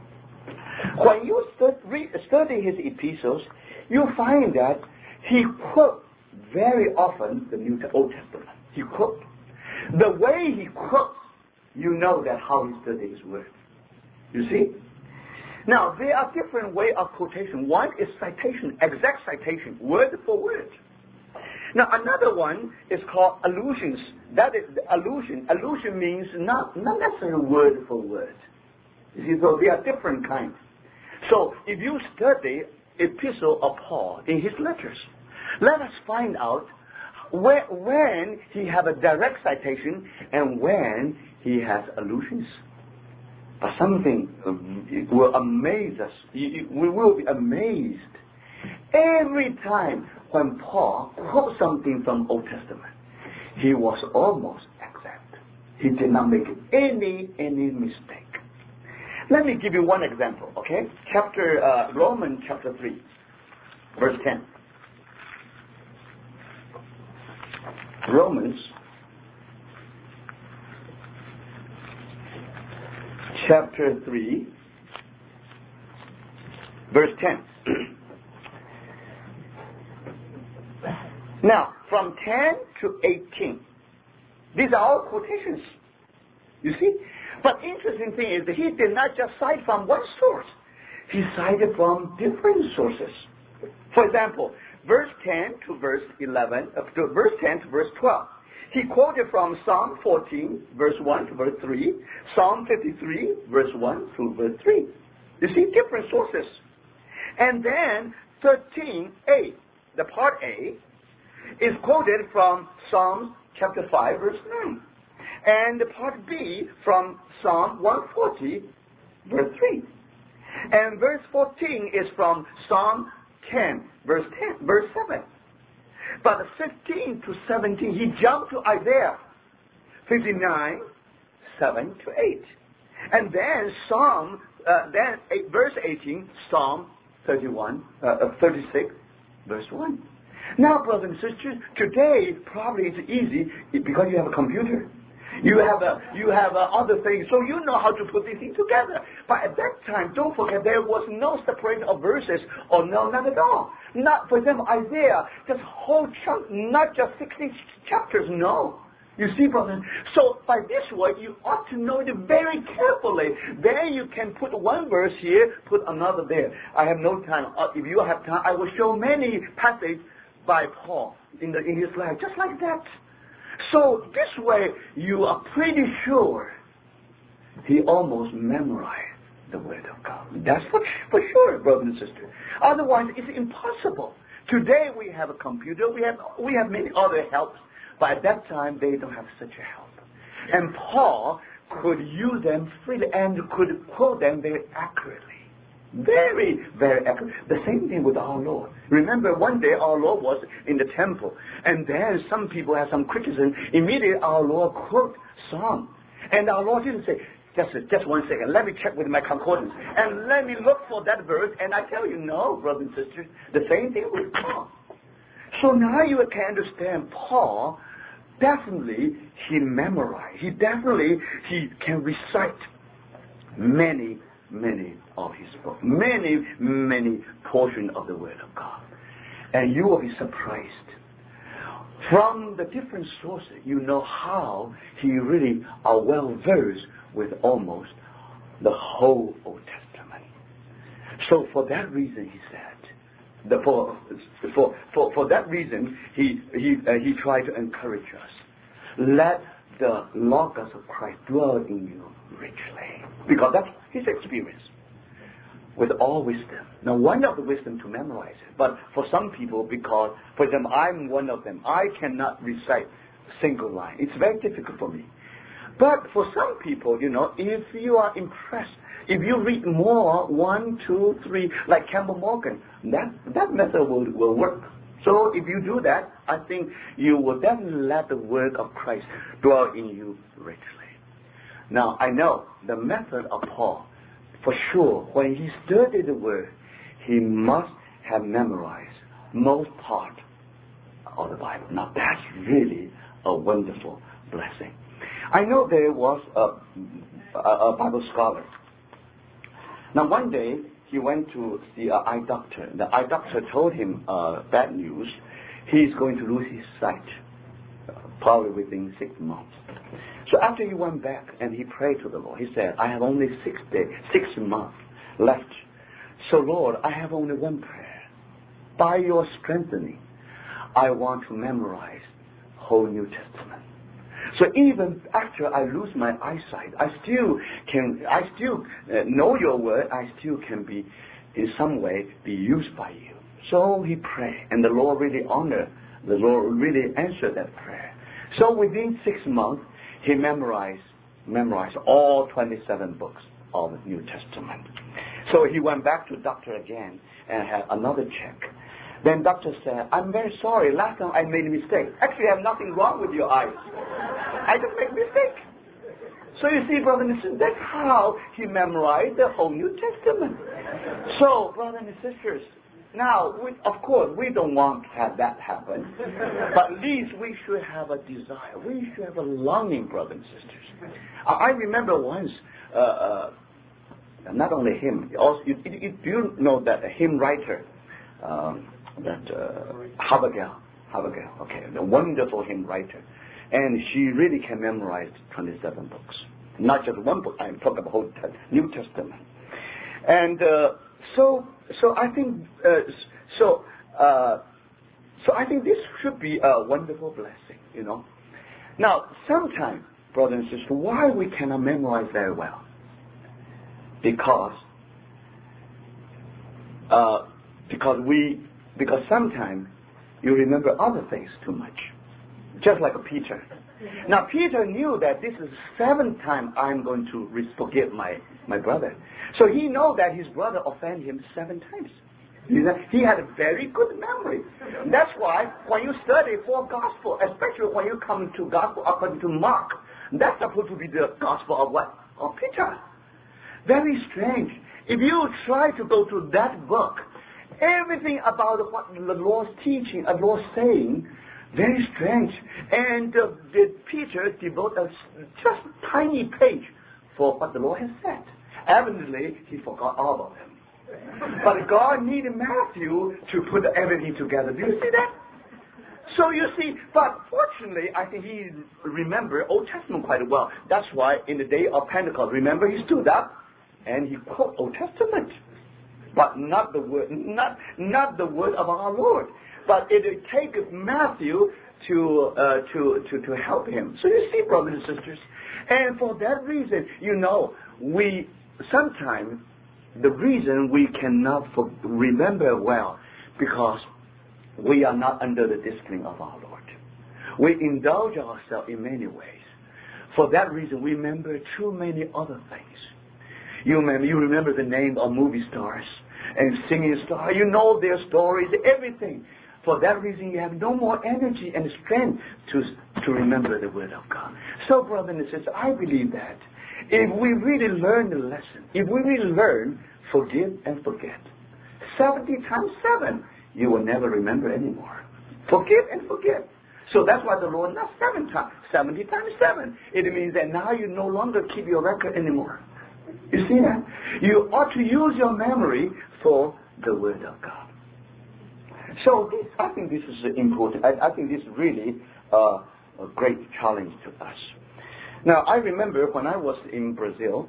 When you study his epistles, you find that he quotes very often the New Old Testament. He quotes. The way he quotes, you know that how he studied his word. You see? Now, there are different ways of quotation. One is citation, exact citation, word for word. Now, another one is called allusions. That is allusion. Allusion means not, not necessarily word for word. You see, so they are different kinds. So, if you study Epistle of Paul in his letters, let us find out where, when he have a direct citation and when he has allusions. But something um, will amaze us. We will be amazed every time when Paul quotes something from Old Testament. He was almost exact. He did not make any any mistake. Let me give you one example, okay? Chapter uh, Romans chapter three, verse ten. Romans chapter three, verse ten. Now, from ten to eighteen, these are all quotations. You see? But interesting thing is that he did not just cite from one source. He cited from different sources. For example, verse ten to verse eleven, uh, to verse ten to verse twelve. He quoted from Psalm fourteen, verse one to verse three, Psalm fifty-three, verse one to verse three. You see, different sources. And then thirteen A, the part A, is quoted from Psalm chapter five, verse nine. And the part B from Psalm one forty, verse three. And verse fourteen is from Psalm ten, verse ten, verse seven. But fifteen to seventeen, he jumped to Isaiah fifty-nine, seven to eight. And then Psalm, uh, then eight, verse eighteen, Psalm thirty-one, uh, thirty-six, verse one. Now, brothers and sisters, today probably it's easy because you have a computer. You have a, you have a other things, so you know how to put these things together. But at that time, don't forget, there was no separation of verses, or no, not at all. Not, for example, Isaiah, just whole chunk, not just sixty chapters, no. You see, brother? So by this way, you ought to know it very carefully. Then you can put one verse here, put another there. I have no time. Uh, if you have time, I will show many passages by Paul in, the, in his life, just like that. So this way, you are pretty sure he almost memorized the Word of God. That's for, for sure, brothers and sisters. Otherwise, it's impossible. Today we have a computer, we have we have many other helps, but at that time they don't have such a help. And Paul could use them freely and could quote them very accurately. Very, very accurate. The same thing with our Lord. Remember, one day our Lord was in the temple, and then some people had some criticism. Immediately our Lord quote Psalm, and our Lord didn't say, just, just one second, let me check with my concordance, and let me look for that verse, and I tell you, no, brothers and sisters, the same thing with Paul. So now you can understand Paul, definitely he memorized, he definitely, he can recite many, many of his books, many, many portions of the Word of God. And you will be surprised. From the different sources, you know how he really are well versed with almost the whole Old Testament. So for that reason, he said, the, for, for, for, for that reason, he, he, uh, he tried to encourage us. Let the Logos of Christ dwell in you richly. Because that's his experience. With all wisdom. Now, one of the wisdom to memorize it. But for some people, because, for example, I'm one of them. I cannot recite a single line. It's very difficult for me. But for some people, you know, if you are impressed, if you read more, one, two, three, like Campbell Morgan, that, that method will, will work. So if you do that, I think you will definitely let the word of Christ dwell in you richly. Now, I know the method of Paul, for sure, when he studied the word, he must have memorized most part of the Bible. Now, that's really a wonderful blessing. I know there was a, a, a Bible scholar. Now, one day, he went to see an eye doctor. The eye doctor told him uh, bad news. He's going to lose his sight, uh, probably within six months. So after he went back and he prayed to the Lord, he said, I have only six days, six months left. So Lord, I have only one prayer. By your strengthening, I want to memorize whole New Testament. So even after I lose my eyesight, I still can, I still uh, know your word, I still can be, in some way, be used by you. So he prayed, and the Lord really honored, the Lord really answered that prayer. So within six months, he memorized, memorized all twenty-seven books of the New Testament. So he went back to doctor again and had another check. Then doctor said, I'm very sorry, last time I made a mistake. Actually, I have nothing wrong with your eyes. I just made a mistake. So you see, brothers and sisters, that's how he memorized the whole New Testament. So, brothers and sisters, now, we, of course, we don't want to have that happen. But at least we should have a desire. We should have a longing, brothers and sisters. I remember once, uh, uh, not only him, also, you, you, you know that a hymn writer, um, that uh, Habakkuk, Habakkuk, okay, the wonderful hymn writer, and she really can memorize twenty-seven books, not just one book. I'm talking about the whole New Testament, and uh, so, so I think, uh, so, uh, so I think this should be a wonderful blessing, you know. Now, sometimes, brothers and sisters, why we cannot memorize very well? Because, uh, because we. Because sometimes you remember other things too much. Just like Peter. Now Peter knew that this is the seventh time I'm going to forgive my, my brother. So he knew that his brother offended him seven times. You know, he had a very good memory. That's why when you study four gospel, especially when you come to gospel according to Mark, that's supposed to be the gospel of what? Of Peter. Very strange. If you try to go to that book, everything about what the Lord's teaching, the Lord's saying, very strange. And uh, did Peter devote a just tiny page for what the Lord has said? Evidently, he forgot all of them. But God needed Matthew to put everything together. Do you see that? So you see, but fortunately, I think he remembered Old Testament quite well. That's why in the day of Pentecost, remember, he stood up and he quoted Old Testament. But not the word, not not the word of our Lord. But it would take Matthew to uh, to to to help him. So you see, brothers and sisters, and for that reason, you know, we sometimes the reason we cannot for, remember well because we are not under the discipline of our Lord. We indulge ourselves in many ways. For that reason, we remember too many other things. You remember, you remember the name of movie stars and singing stars. You know their stories, everything. For that reason, you have no more energy and strength to, to remember the Word of God. So, brothers and sisters, I believe that if we really learn the lesson, if we really learn, forgive and forget, seventy times seven, you will never remember anymore. Forgive and forget. So that's why the Lord, not seven times, seventy times seven. It means that now you no longer keep your record anymore. You see that? You ought to use your memory for the Word of God. So this, I think this is important. I, I think this is really uh, a great challenge to us. Now, I remember when I was in Brazil,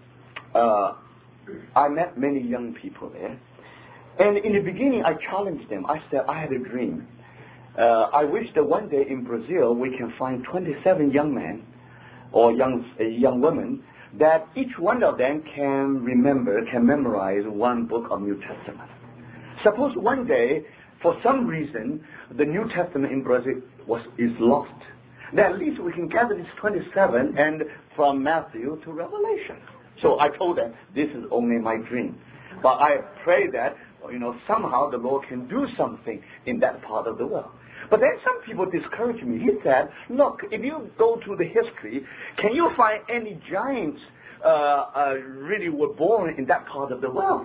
uh, I met many young people there. And in the beginning, I challenged them. I said, I had a dream. Uh, I wish that one day in Brazil we can find twenty-seven young men or young uh, young women that each one of them can remember, can memorize one book of New Testament. Suppose one day, for some reason, the New Testament in Brazil was is lost. Then at least we can gather these twenty-seven and from Matthew to Revelation. So I told them, this is only my dream. But I pray that, you know, somehow the Lord can do something in that part of the world. But then some people discouraged me. He said, look, if you go to the history, can you find any giants uh, uh, really were born in that part of the world?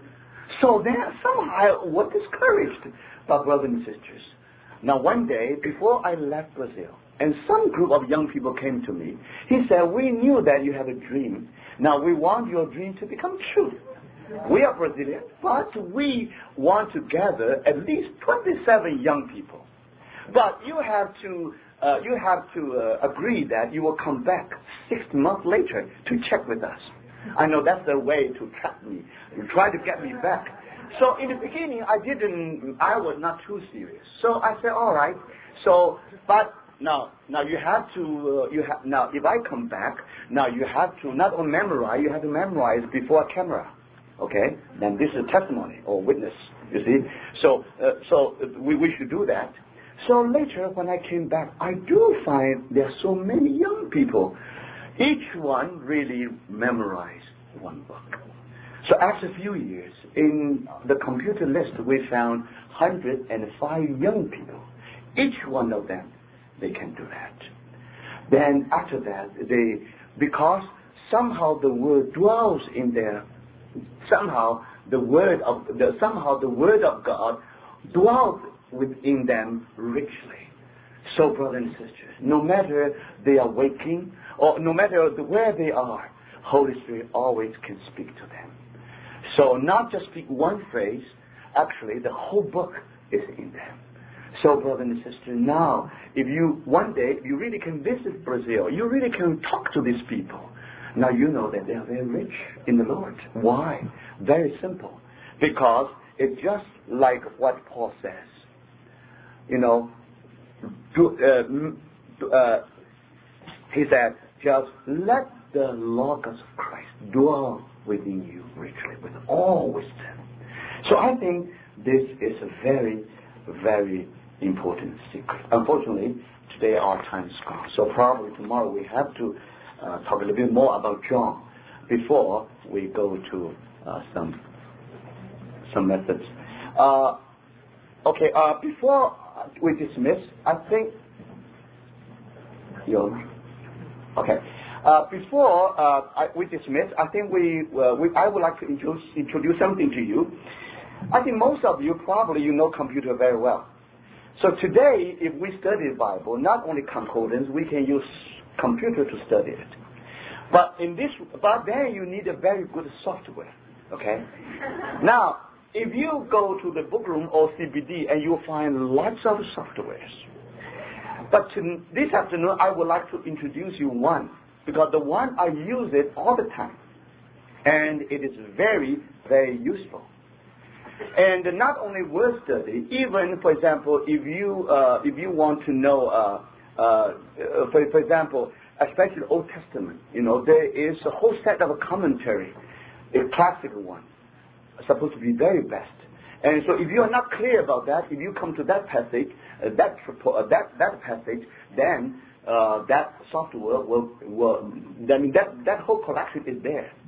So then somehow I was discouraged. But brothers and sisters, now one day before I left Brazil, and some group of young people came to me, he said, we knew that you have a dream. Now we want your dream to become true. We are Brazilian, but we want to gather at least twenty-seven young people. But you have to uh, you have to uh, agree that you will come back six months later to check with us. I know that's the way to trap me, try to get me back. So in the beginning, I didn't, I was not too serious. So I said, all right. So, but now, now you have to, uh, you have now. If I come back, now you have to not only memorize, you have to memorize before a camera. Okay, then this is testimony or witness. You see, so uh, so we we should do that. So later, when I came back, I do find there are so many young people. Each one really memorized one book. So after a few years, in the computer list, we found one hundred five young people. Each one of them, they can do that. Then after that, they, because somehow the word dwells in their, somehow the word of the somehow the word of God dwells within them richly. So, brothers and sisters, no matter they are waking or no matter where they are, Holy Spirit always can speak to them. So, not just speak one phrase, actually the whole book is in them. So, brothers and sisters, now, if you, one day, if you really can visit Brazil, you really can talk to these people. Now you know that they are very rich in the Lord. Why? Very simple. Because it's just like what Paul says. You know, do, uh, uh, he said, just let the Logos of Christ dwell within you richly, with all wisdom. So I think this is a very, very important secret. Unfortunately, today our time is gone. So probably tomorrow we have to uh, talk a little bit more about John before we go to uh, some some methods. Uh, okay, uh, before we dismiss, I think you okay. Uh, before uh, I, we dismiss, I think we, uh, we I would like to introduce, introduce something to you. I think most of you probably you know computer very well. So today, if we study the Bible, not only concordance, we can use computer to study it. But in this, but then you need a very good software. Okay. Now, if you go to the book room or C B D and you'll find lots of softwares. But to, this afternoon, I would like to introduce you one, because the one I use it all the time, and it is very, very useful. And not only word study, even for example, if you uh, if you want to know, uh, uh, for, for example, especially the Old Testament, you know, there is a whole set of a commentary, a classical one, supposed to be very best. And so, if you are not clear about that, if you come to that passage, uh, that uh, that that passage, then uh, that software will will. I mean, that that whole collection is there.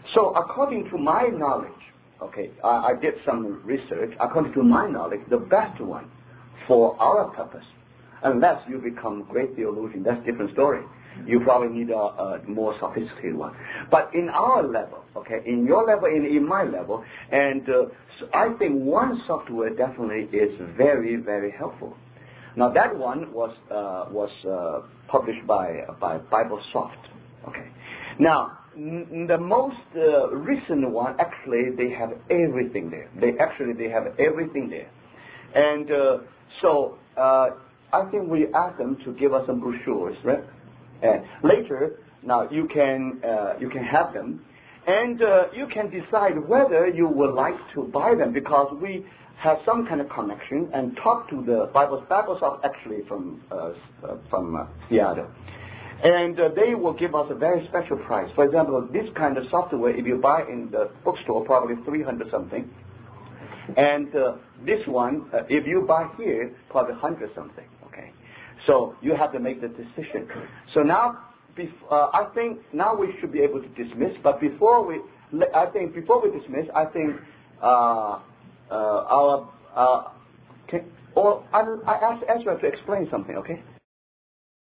So according to my knowledge, okay, I, I did some research. According to my knowledge, the best one for our purpose, unless you become great theologian, that's a different story. You probably need a, a more sophisticated one. But in our level, okay, in your level, in, in my level, and uh, so I think one software definitely is very, very helpful. Now that one was uh, was uh, published by by BibleSoft. Okay. Now n- the most uh, recent one, actually, they have everything there. They actually they have everything there, and uh, so uh, I think we asked them to give us some brochures, right? And later, now you can uh, you can have them, and uh, you can decide whether you would like to buy them, because we have some kind of connection and talk to the Bible BibleSoft actually from uh, uh, from uh, Seattle, and uh, they will give us a very special price. For example, this kind of software, if you buy in the bookstore, probably three hundred something, and uh, this one, uh, if you buy here, probably hundred something. Okay. So you have to make the decision. So now, bef- uh, I think now we should be able to dismiss. But before we, I think before we dismiss, I think uh, uh, our, uh, can, or I, I asked Ezra to explain something. Okay.